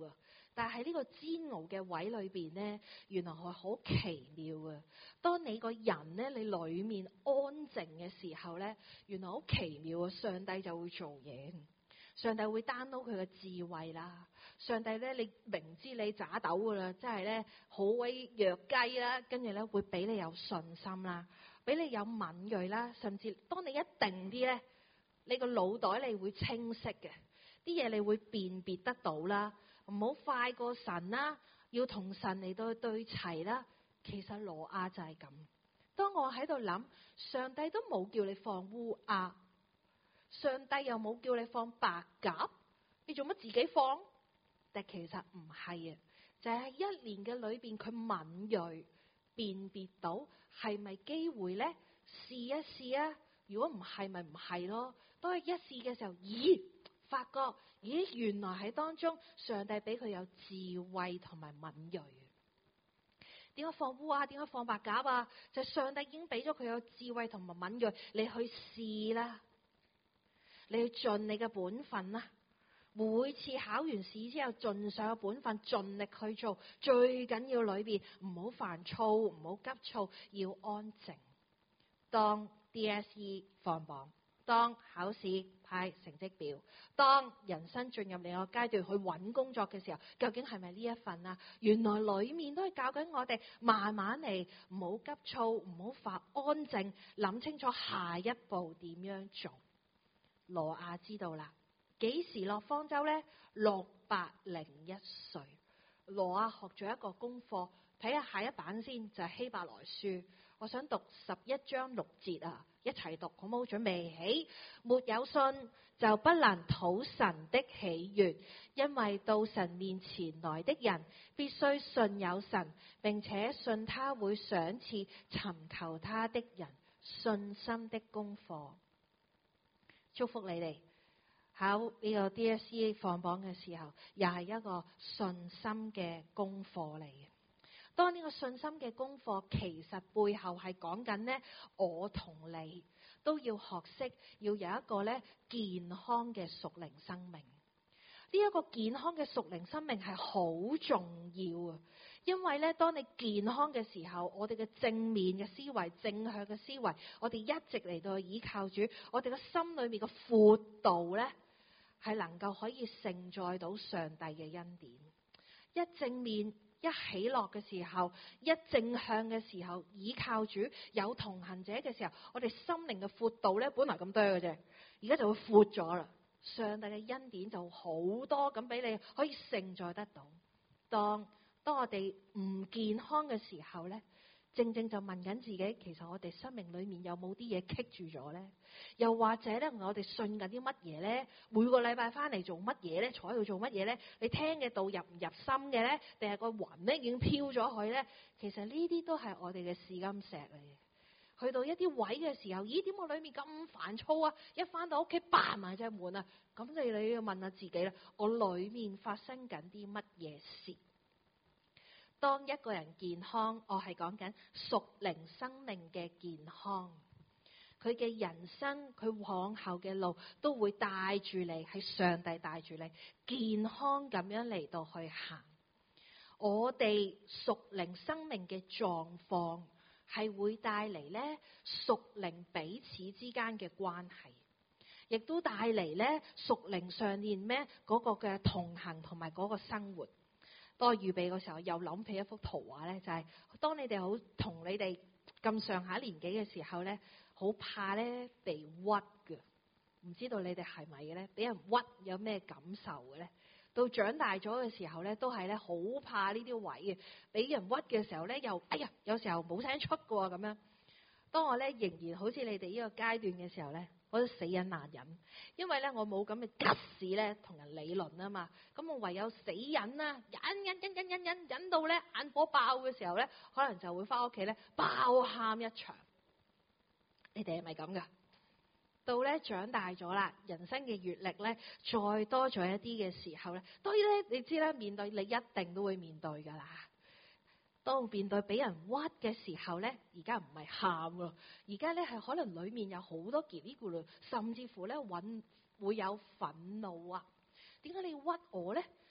但係喺呢個煎熬嘅位裏邊呢，原來係好奇妙啊！當你個人呢，你裏面安靜嘅時候呢，原來好奇妙啊！上帝就會做嘢，上帝會 download 佢嘅智慧啦。上帝呢，你明知你渣斗噶啦，即係呢好鬼弱雞啦，跟住呢會俾你有信心啦，俾你有敏銳啦，甚至當你一定啲呢，你個腦袋你會清晰嘅，啲嘢你會辨別得到啦。唔好快過神啦，要同神嚟到對齊啦。其實挪亞就係咁。當我喺度諗，上帝都冇叫你放烏鴉，上帝又冇叫你放白鴿，你做乜自己放？但其實唔係啊，就係、是、一年嘅裏邊，佢敏銳辨別到係咪機會呢？試一試啊！如果唔係，咪唔係咯。當佢一試嘅時候，咦？發覺，咦，原來喺當中，上帝俾佢有智慧同埋敏銳。點解放烏鴉？點解放白鴿啊？就係、上帝已經俾咗佢有智慧同埋敏銳，你去試啦，你去盡你嘅本分啦。每次考完試之後，盡上嘅本分，盡力去做。最緊要裏邊唔好煩躁，唔好急躁，要安靜。當 D S E 放榜。當考試派成績表，當人生進入另一個階段去揾工作嘅時候，究竟係咪呢一份啊？原來裏面都係教緊我哋慢慢嚟，唔好急躁，唔好發，安靜，諗清楚下一步點樣做。挪亞知道啦，幾時落方舟呢？六百零一歲。挪亞學咗一個功課，睇下下一版先，就係希伯來書。我想讀十一章六節啊，一齊讀好冇？準備起。沒有信就不能討神的喜悅，因為到神面前來的人必須信有神，並且信他會賞賜尋求他的人。信心的功課。祝福你哋考呢個 D S E 放榜嘅時候，又係一個信心嘅功課嚟嘅。當呢個信心嘅功課，其實背後係講緊呢，我同你都要學識，要有一個呢健康嘅屬靈生命。呢一個健康嘅屬靈生命係好重要啊！因為呢，當你健康嘅時候，我哋嘅正面嘅思維、正向嘅思維，我哋一直嚟到依靠主，我哋嘅心裏面嘅闊度呢，係能夠可以承載到上帝嘅恩典。一正面。一喜樂嘅時候，一正向嘅時候，倚靠主，有同行者嘅時候，我哋心靈嘅闊度咧，本來咁多嘅啫，而家就會闊咗啦。上帝嘅恩典就好多咁俾你可以承載得到。當當我哋唔健康嘅時候咧，正正就問緊自己，其實我哋生命裏面有冇啲嘢棘住咗咧？又或者咧，我哋信緊啲乜嘢咧？每個禮拜翻嚟做乜嘢咧？坐喺度做乜嘢咧？你聽嘅道入唔入心嘅咧？定係個雲咧已經飄咗去咧？其實呢啲都係我哋嘅試金石嚟嘅。去到一啲位嘅時候，咦？點我裏面咁煩躁啊？一翻到屋企閂埋隻門啊！咁你你要問下自己啦，我裏面發生緊啲乜嘢事？當一個人健康，我係講緊屬靈生命嘅健康，佢嘅人生，佢往後嘅路都會帶住你，係上帝帶住你，健康咁樣嚟到去行。我哋屬靈生命嘅狀況係會帶嚟咧屬靈彼此之間嘅關係，亦都帶嚟咧屬靈上面咩嗰個嘅同行同埋嗰個生活。當我預備嘅時候，又諗起一幅圖畫咧，就係、是、當你哋好同你哋咁上下年紀嘅時候咧，好怕咧被屈嘅，唔知道你哋係咪嘅咧？俾人屈有咩感受嘅咧？到長大咗嘅時候咧，都係咧好怕呢啲位嘅，俾人屈嘅時候咧，又哎呀，有時候冇聲出嘅喎咁樣。當我咧仍然好似你哋呢個階段嘅時候咧，我都死忍難忍，因為咧我冇咁嘅急事咧同人理論啊嘛，咁我唯有死忍啦，忍忍忍忍忍忍忍到咧眼火爆嘅時候咧，可能就會翻屋企咧爆喊一場。你哋係咪咁噶？到咧長大咗啦，人生嘅閱歷咧再多咗一啲嘅時候咧，當然咧你知啦，面對你一定都會面對噶啦。當面對俾人屈嘅時候咧，而家唔係喊咯，而家咧係可能裏面有好多嘰哩咕嚕，甚至乎咧搵會有憤怒啊！點解你要屈我咧？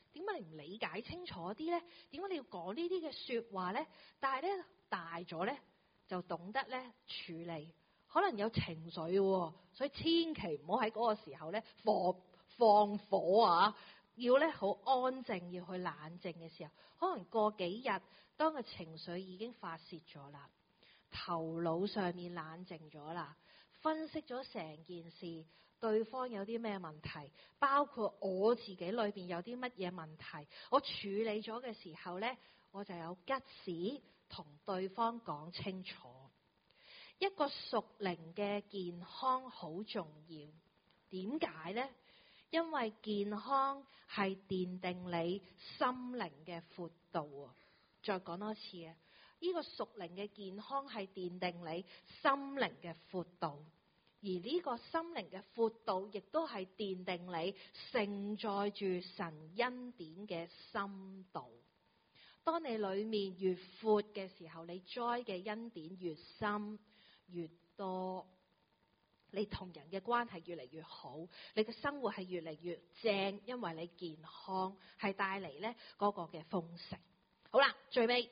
點解你唔理解清楚啲咧？點解你要講呢啲嘅説話咧？但係咧大咗咧就懂得咧處理，可能有情緒喎，所以千祈唔好喺嗰個時候咧放放火啊！要咧好安靜，要去冷靜嘅時候，可能過幾日，當個情緒已經發泄咗啦，頭腦上面冷靜咗啦，分析咗成件事，對方有啲咩問題，包括我自己裏邊有啲乜嘢問題，我處理咗嘅時候呢，我就有吉士同對方講清楚。一個屬靈嘅健康好重要，點解呢？因為健康係奠定你心靈嘅闊度啊！再講多次啊！呢個屬靈嘅健康係奠定你心靈嘅闊度，而呢個心靈嘅闊度亦都係奠定你承載住神恩典嘅深度。當你裏面越闊嘅時候，你栽嘅恩典越深越多。你同人嘅關係越嚟越好，你嘅生活係越嚟越正，因為你健康係帶嚟咧嗰個嘅豐盛。好啦，最尾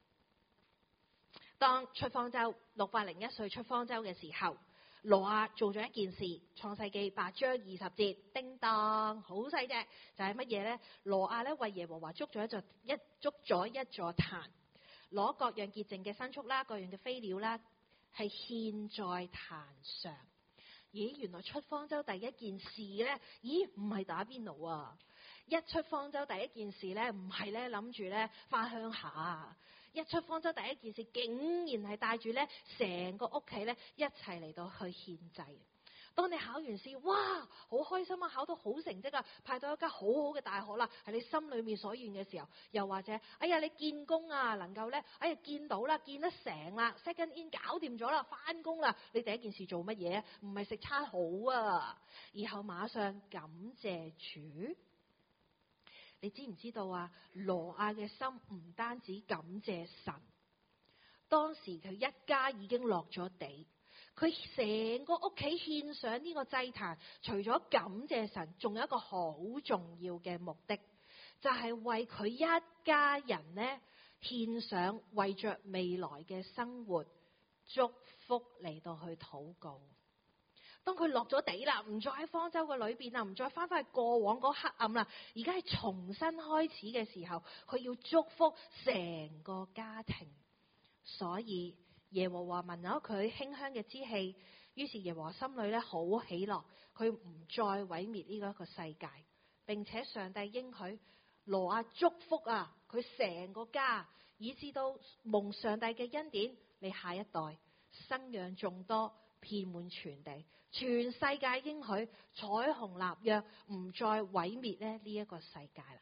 當出方舟六百零一歲出方舟嘅時候，挪亞做咗一件事，創世記八章二十節，叮當，好細隻，就係乜嘢咧？挪亞咧為耶和華築咗一座一築咗一座壇，攞各樣潔淨嘅牲畜啦，各樣嘅飛鳥啦，係獻在壇上。咦，原來出方舟第一件事咧，咦，唔係打邊爐啊！一出方舟第一件事咧，唔係咧諗住咧返鄉下，一出方舟第一件事，竟然係帶住咧成個屋企咧一齊嚟到去獻祭。當你考完試，哇，好開心啊！考到好成績啊，派到一間好好嘅大學啦，係你心裏面所願嘅時候，又或者，哎呀，你見工啊，能夠咧，哎呀，見到啦，見得成啦 ，second in 搞掂咗啦，翻工啦，你第一件事做乜嘢？唔係食餐好啊，然後馬上感謝主。你知唔知道啊？挪亞嘅心唔單止感謝神，當時佢一家已經落咗地。佢成個屋企獻上呢個祭壇，除咗感謝神，仲有一個好重要嘅目的，就係、是、為佢一家人呢獻上為着未來嘅生活祝福嚟到去禱告。當佢落咗地啦，唔再喺方舟嘅裏邊啦，唔再翻返去過往嗰黑暗啦，而家係重新開始嘅時候，佢要祝福成個家庭，所以耶和華聞咗佢馨香嘅之氣，於是耶和華心裏咧好喜樂，佢唔再毀滅呢個一個世界，並且上帝應許挪亞祝福啊佢成個家，以至到蒙上帝嘅恩典，你下一代生養眾多，遍滿全地，全世界應許彩虹立約，唔再毀滅咧呢一個世界啦。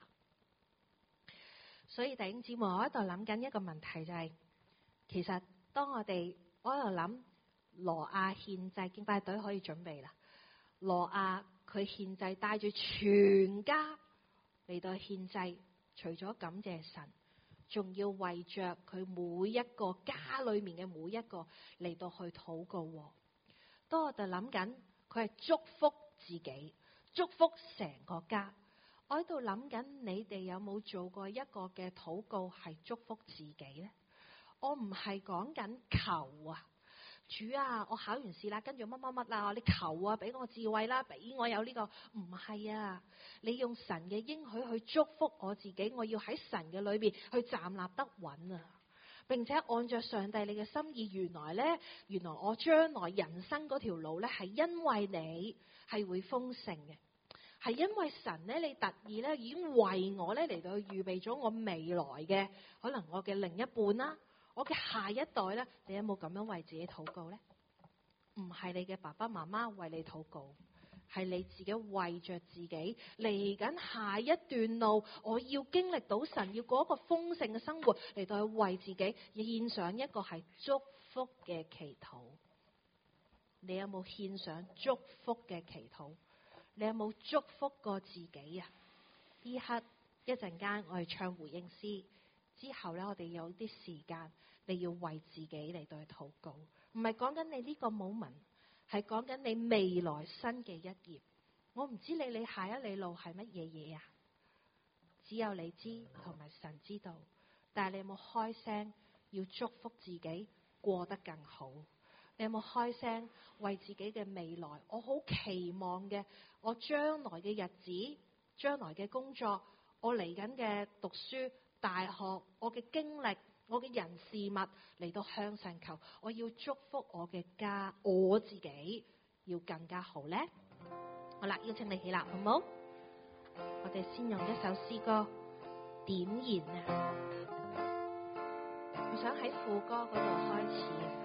所以弟兄姊妹，我喺度諗緊一個問題就係、是，其實。當我哋我喺度諗，挪亞獻祭敬拜隊可以準備啦。挪亞佢獻祭帶住全家嚟到獻祭，除咗感謝神，仲要為着佢每一個家裏面嘅每一個嚟到去禱告。當我哋諗緊，佢係祝福自己，祝福成個家。我喺度諗緊，你哋有冇做過一個嘅禱告係祝福自己呢？我唔係講緊求啊，主啊，我考完試啦，跟住乜乜乜啦，你求啊，俾我智慧啦，俾我有呢個，唔係啊，你用神嘅應許去祝福我自己，我要喺神嘅裏邊去站立得穩啊，並且按着上帝你嘅心意，原來呢，原來我將來人生嗰條路呢，係因為你係會豐盛嘅，係因為神呢，你特意呢已經為我呢嚟到去預備咗我未來嘅可能我嘅另一半啦。我嘅下一代呢，你有冇咁樣為自己禱告呢？唔係你嘅爸爸媽媽為你禱告，係你自己為着自己嚟緊下一段路，我要經歷到神，要過一個豐盛嘅生活，嚟到去為自己獻上一個係祝福嘅祈禱。你有冇獻上祝福嘅祈禱？你有冇祝福過自己啊？呢刻一陣間我哋唱回應詩。之後咧，我哋有啲時間，你要為自己嚟到去禱告，唔係講緊你呢個 moment，係講緊你未來新嘅一頁。我唔知你你下一里路係乜嘢嘢啊？只只有你知同埋神知道。但係你有冇開聲要祝福自己過得更好？你有冇開聲為自己嘅未來？我好期望嘅，我將來嘅日子、將來嘅工作、我嚟緊嘅讀書、大學、我嘅經歷、我嘅人事物嚟到向上求，我要祝福我嘅家，我自己要更加好呢？好啦，邀請你起立，好唔好？我哋先用一首詩歌點燃啊！我想喺副歌嗰度開始。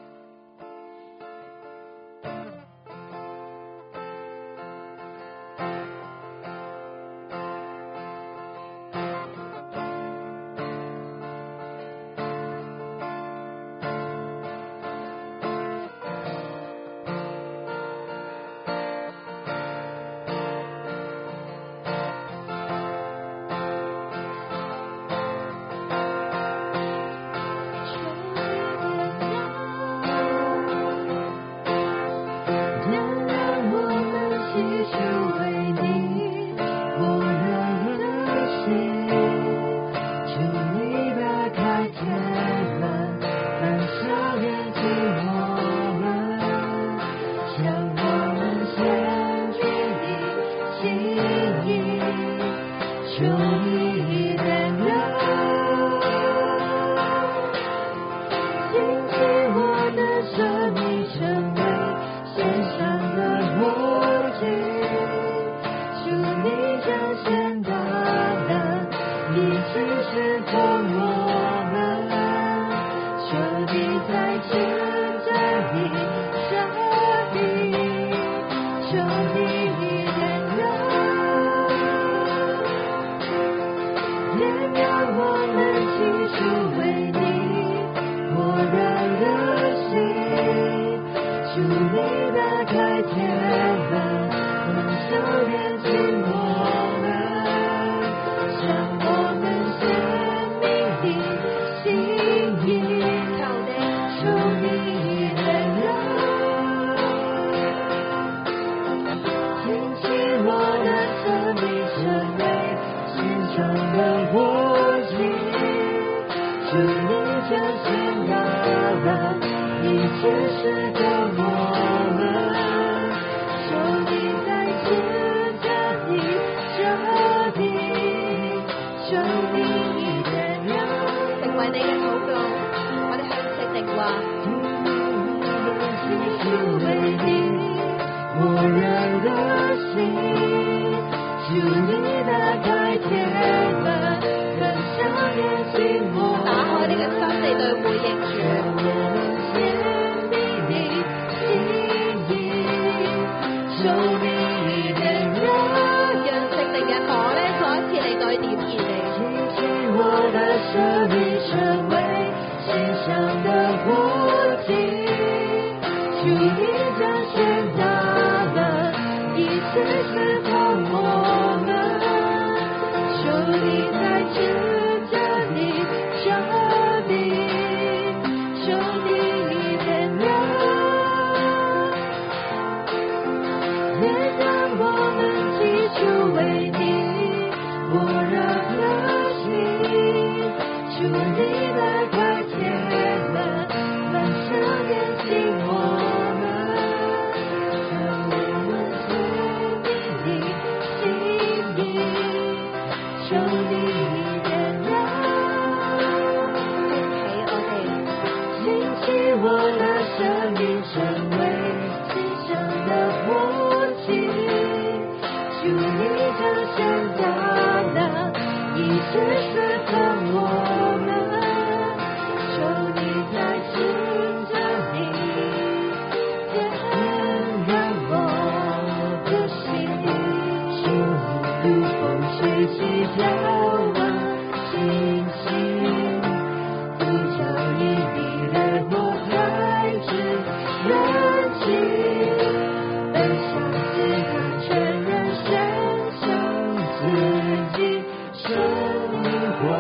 生活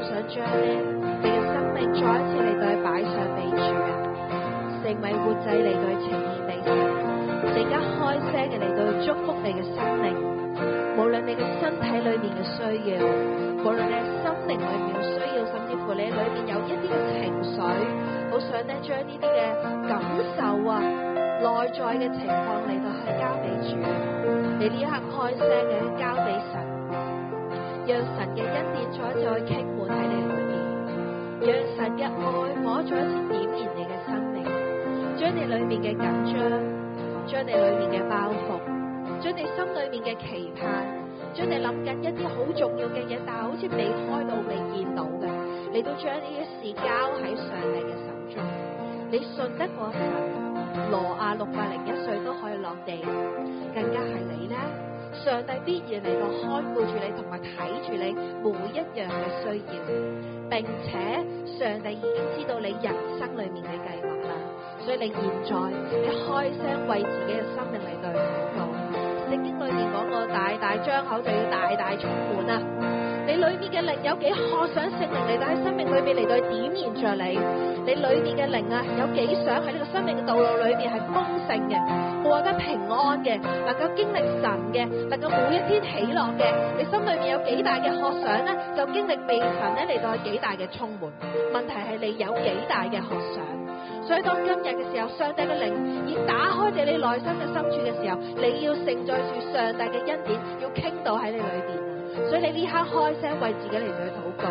想將咧你嘅生命再一次嚟到去擺上俾主啊，成為活祭嚟到去呈現俾神。你而家開聲嘅嚟到去祝福你嘅生命，無論你嘅身體裏面嘅需要，無論你嘅心靈裏面嘅需要，甚至乎你裏面有一啲嘅情緒，好想咧將呢啲嘅感受啊，內在嘅情況嚟到去交俾主。你呢一刻開聲嘅交俾神，讓神嘅恩典再一次去傾滿喺你裏面，讓神嘅愛可再一次點燃你嘅生命，將你裏面嘅緊張，將你裏面嘅包袱，將你心裏面嘅期盼，將你諗緊一啲好重要嘅嘢，但係好似未開到未見到嘅，你都將呢啲事交喺上帝嘅手中。你信得過神，羅亞六百零一歲都可以落地，更加係你呢？上帝必然嚟到看顧住你，同埋睇住你每一樣嘅需要，並且上帝已經知道你人生裏面嘅計劃啦。所以你現在你開聲為自己嘅生命嚟對禱告。聖經裏面講過，大大張口就要大大充滿啊！你裏面嘅靈有幾渴想聖靈嚟到喺生命裏面嚟到點燃着你？你裏面嘅靈啊，有幾想喺呢個生命嘅道路裏面係豐盛嘅，過得平安嘅，能夠經歷神嘅，能夠每一天喜樂嘅。你心裏面有幾大嘅渴想呢？就經歷被神咧嚟到係幾大嘅充滿。問題係你有幾大嘅渴想。所以當今日嘅時候，上帝嘅靈已打開咗你內心嘅深處嘅時候，你要承載住上帝嘅恩典，要傾倒喺你裏邊。所以你呢刻開聲為自己嚟到禱告，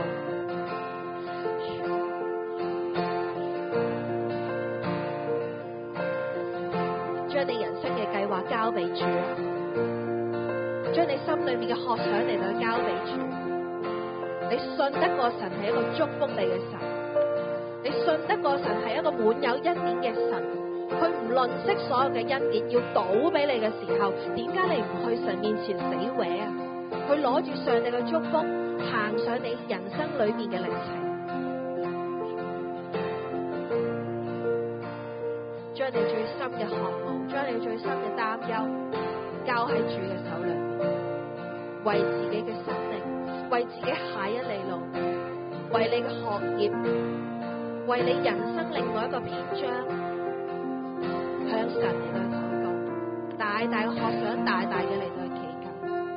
將你人生嘅計劃交俾主，將你心裏面嘅渴想嚟到交俾主。你信得過神係一個祝福你嘅神。你信得過神係一個滿有恩典嘅神，佢唔吝嗇所有嘅恩典，要倒俾你嘅時候，點解你唔去神面前死搲啊？去攞住上帝嘅祝福，行上你人生裏面嘅歷程，將你最深嘅渴慕，將你最深嘅擔憂交喺主嘅手裏面，為自己嘅生命，為自己下一里路，為你嘅學業，為你人生另外一個篇章，向神嚟到禱告，大大嘅渴想，大大嘅嚟到祈求。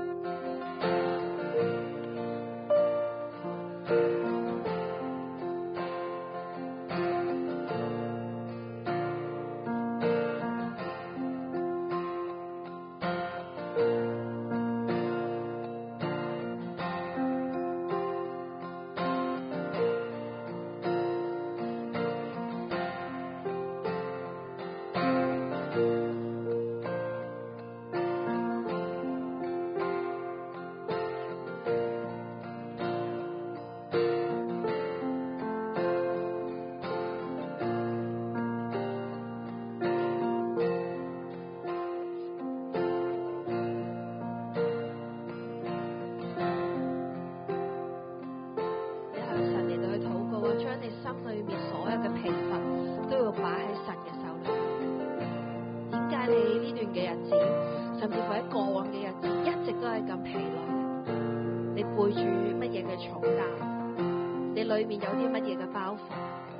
裏面有啲乜嘢嘅包袱？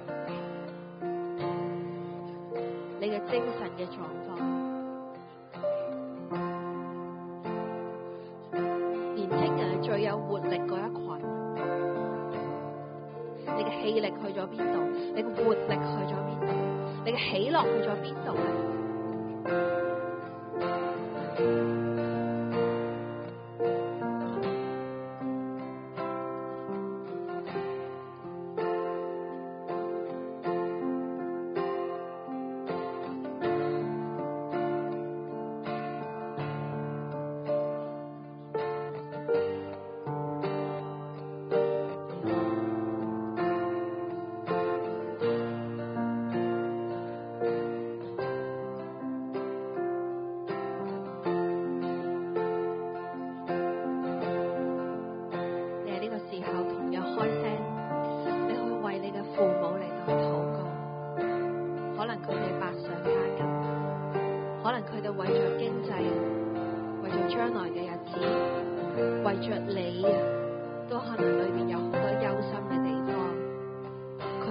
你嘅精神嘅狀況，年輕人係最有活力嗰一群。你嘅氣力去咗邊度？你嘅活力去咗邊度？你嘅喜樂去咗邊度咧？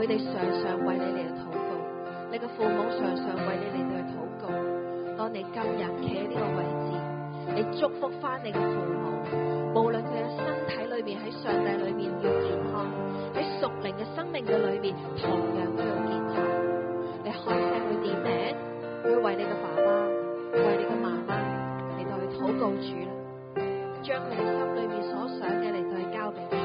佢哋常常為你哋去禱告，你嘅父母常常為你哋去禱告。當你今日企喺呢個位置，你祝福翻你嘅父母，無論佢嘅身體裏邊喺上帝裏邊要健康，喺屬靈嘅生命嘅裏邊同樣都要健康。你開聲去點名，去為你嘅爸爸、為你嘅媽媽嚟到去禱告主啦，將佢哋心裏面所想嘅嚟到去交俾主。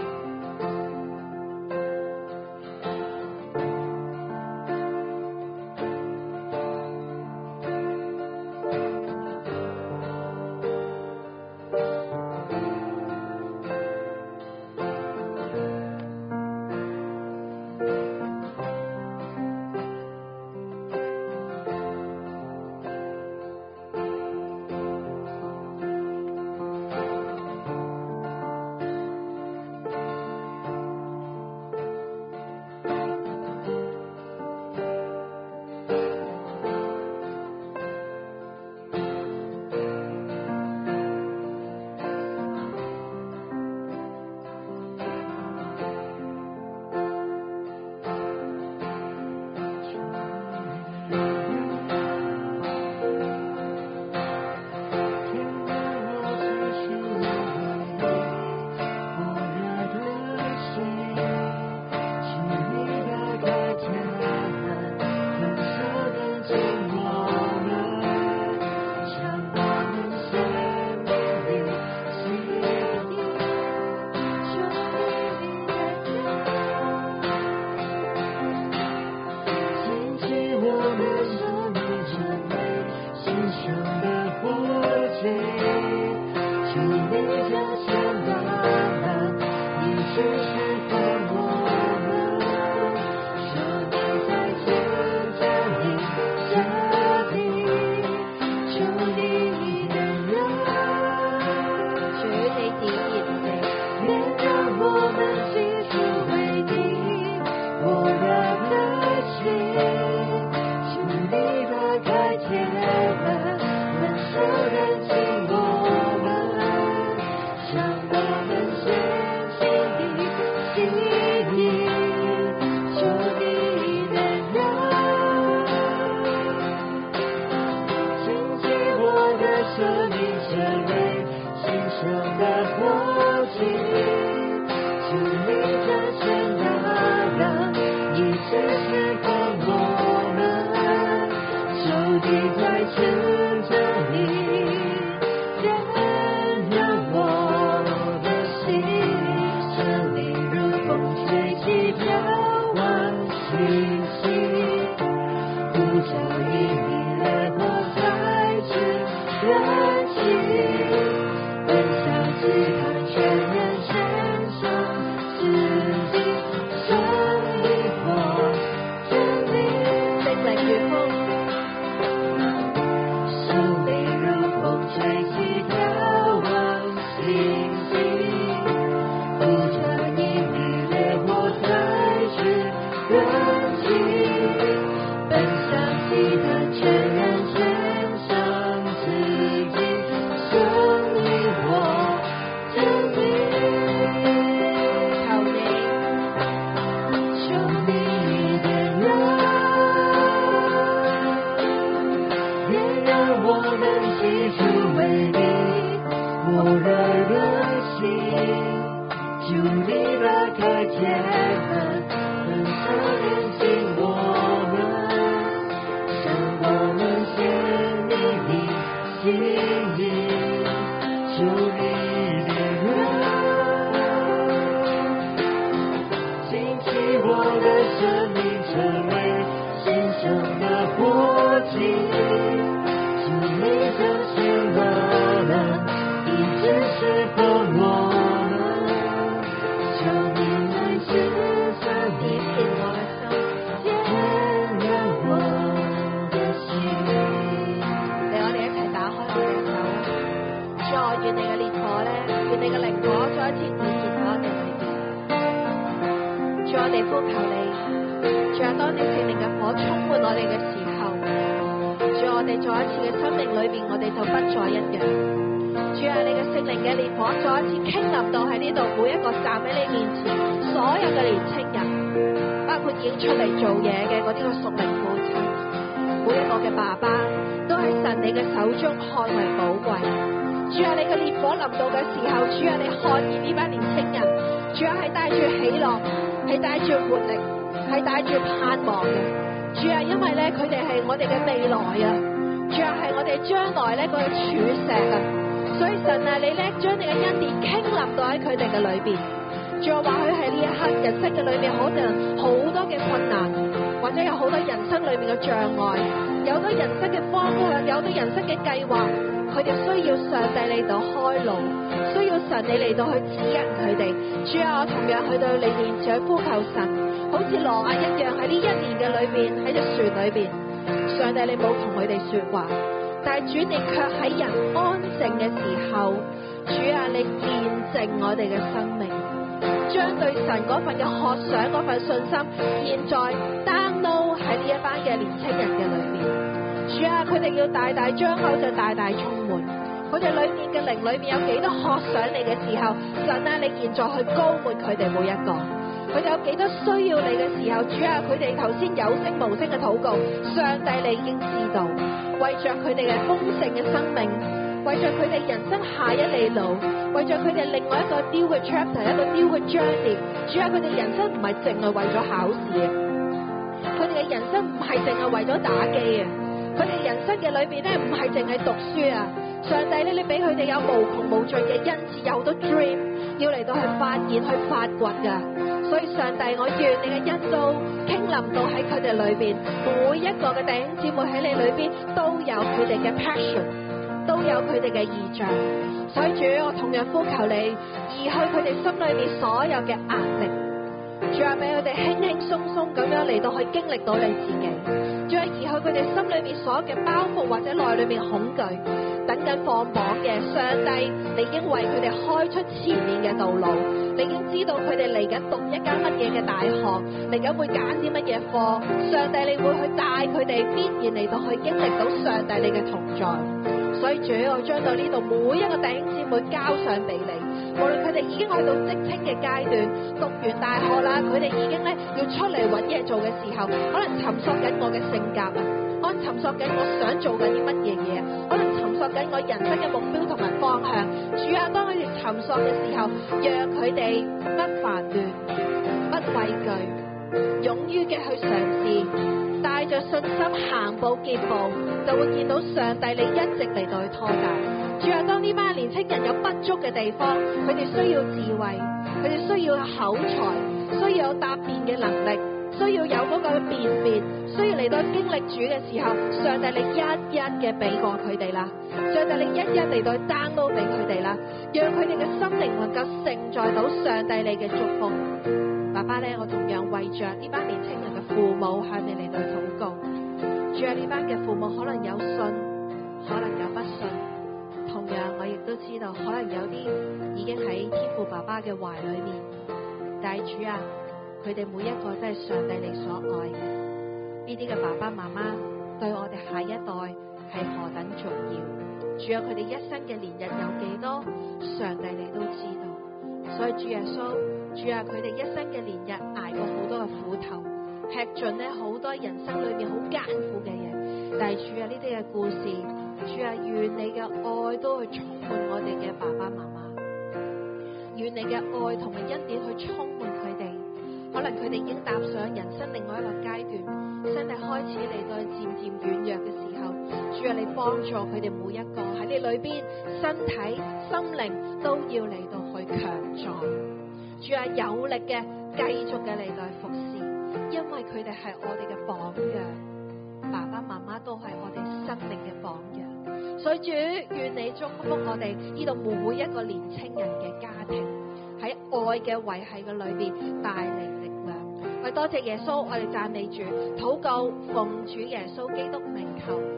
已經出嚟做嘢嘅嗰啲個屬靈父親，每一個嘅爸爸都喺神你嘅手中看為寶貴。主啊，你嘅烈火臨到嘅時候，主啊，你看見呢班年青人，主啊，係帶住喜樂，係帶住活力，係帶住盼望嘅。主啊，因為咧佢哋係我哋嘅未來啊，主啊，係我哋將來咧嗰個柱石啊，所以神啊，你咧將你嘅恩典傾臨到喺佢哋嘅裏邊。主啊，或許係呢一刻人生嘅裏面可能好多嘅困難，或者有好多人生裏面嘅障礙，有好多人生嘅方向，有好多人生嘅計劃，佢哋需要上帝嚟到開路，需要神你嚟到去指引佢哋。主啊，我同樣去到你面前呼求神，好似挪亞一樣喺呢一年嘅裏邊喺隻船裏邊，上帝你冇同佢哋說話，但係主你卻喺人安靜嘅時候，主啊，你見證我哋嘅生命，將對神嗰份嘅渴想嗰份信心，現在 download 喺呢一班嘅年青人嘅裏面。主啊，佢哋要大大張口就大大充滿，佢哋裏面嘅靈裏面有幾多渴想你嘅時候，神啊，你現在去膏抹佢哋每一個。佢哋有幾多需要你嘅時候，主啊，佢哋頭先有聲無聲嘅禱告，上帝你已經知道，為着佢哋嘅豐盛嘅生命，為着佢哋人生下一里路，為着佢哋另外一個 new 嘅 chapter， 一個 new 嘅 journey。主啊，佢哋人生唔係淨係為咗考試啊，佢哋嘅人生唔係淨係為咗打機啊，佢哋人生嘅裏邊咧唔係淨係讀書啊。上帝咧，你俾佢哋有無窮無盡嘅恩賜，有好多 dream 要嚟到去發現、去發掘噶。所以上帝，我願你嘅恩膏傾臨到喺佢哋裏邊，每一個嘅弟兄姊妹喺你裏邊都有佢哋嘅 passion， 都有佢哋嘅異象。所以主，我同樣呼求你移去佢哋心裏面所有嘅壓力，主啊，俾佢哋輕輕鬆鬆咁樣嚟到去經歷到你自己。主啊，移去佢哋心裏面所有嘅包袱或者內裏面恐懼，等緊放榜嘅上帝，你已經為佢哋開出前面嘅道路，你已經知道佢哋嚟緊讀一間乜嘢嘅大學，嚟緊會揀啲乜嘢課。上帝，你會去帶佢哋必然嚟到去經歷到上帝你嘅同在。所以主，我將到呢度每一個弟兄姊妹交上俾你，無論佢哋已經去到職青嘅階段，讀完大學啦，佢哋已經咧要出嚟揾嘢做嘅時候，可能尋索緊我嘅性格啊，可能尋索緊我想做緊啲乜嘢嘢，可能尋索緊我人生嘅目標同埋方向。主啊，當佢哋尋索嘅時候，讓佢哋不煩亂、不畏懼，勇於嘅去嘗試，帶着信心行步結步，就會見到上帝你一直嚟到去拖帶。主啊，當呢班年青人有不足嘅地方，佢哋需要智慧，佢哋需要有口才，需要有答辯嘅能力，需要有嗰個辨別，需要嚟到經歷主嘅時候，上帝你一一嘅俾過佢哋啦，上帝你一一嚟到 download 俾佢哋啦，讓佢哋嘅心靈能夠承載到上帝你嘅祝福。爸爸咧，我同樣為着呢班年青人嘅父母向你嚟到禱告。主啊，呢班嘅父母可能有信，可能有不信。同樣我亦都知道，可能有啲已經喺天父爸爸嘅懷裏面，但係主啊，佢哋每一個都係上帝你所愛嘅。呢啲嘅爸爸媽媽對我哋下一代係何等重要。主啊，佢哋一生嘅年日有幾多，上帝你都知道。所以主耶穌，主啊，佢哋一生嘅年日捱過好多嘅苦頭，吃盡咧好多人生裏面好艱苦嘅嘢。但係主啊，呢啲嘅故事，主啊，願你嘅愛都去充滿我哋嘅爸爸媽媽，願你嘅愛同埋恩典去充滿佢哋。可能佢哋已經踏上人生另外一個階段，身體開始嚟到漸漸軟弱嘅時候，主啊，你幫助佢哋每一個喺你裏邊，身體、心靈都要嚟到去強壯。主啊，有力嘅繼續嘅嚟到去服侍，因為佢哋係我哋嘅榜樣，爸爸媽媽都係我哋生命嘅榜樣。所以主，願你祝福我哋呢度每一個年青人嘅家庭，喺愛嘅維繫嘅裏邊帶嚟力量。我哋多謝耶穌，我哋讚美主，禱告奉主耶穌基督名求。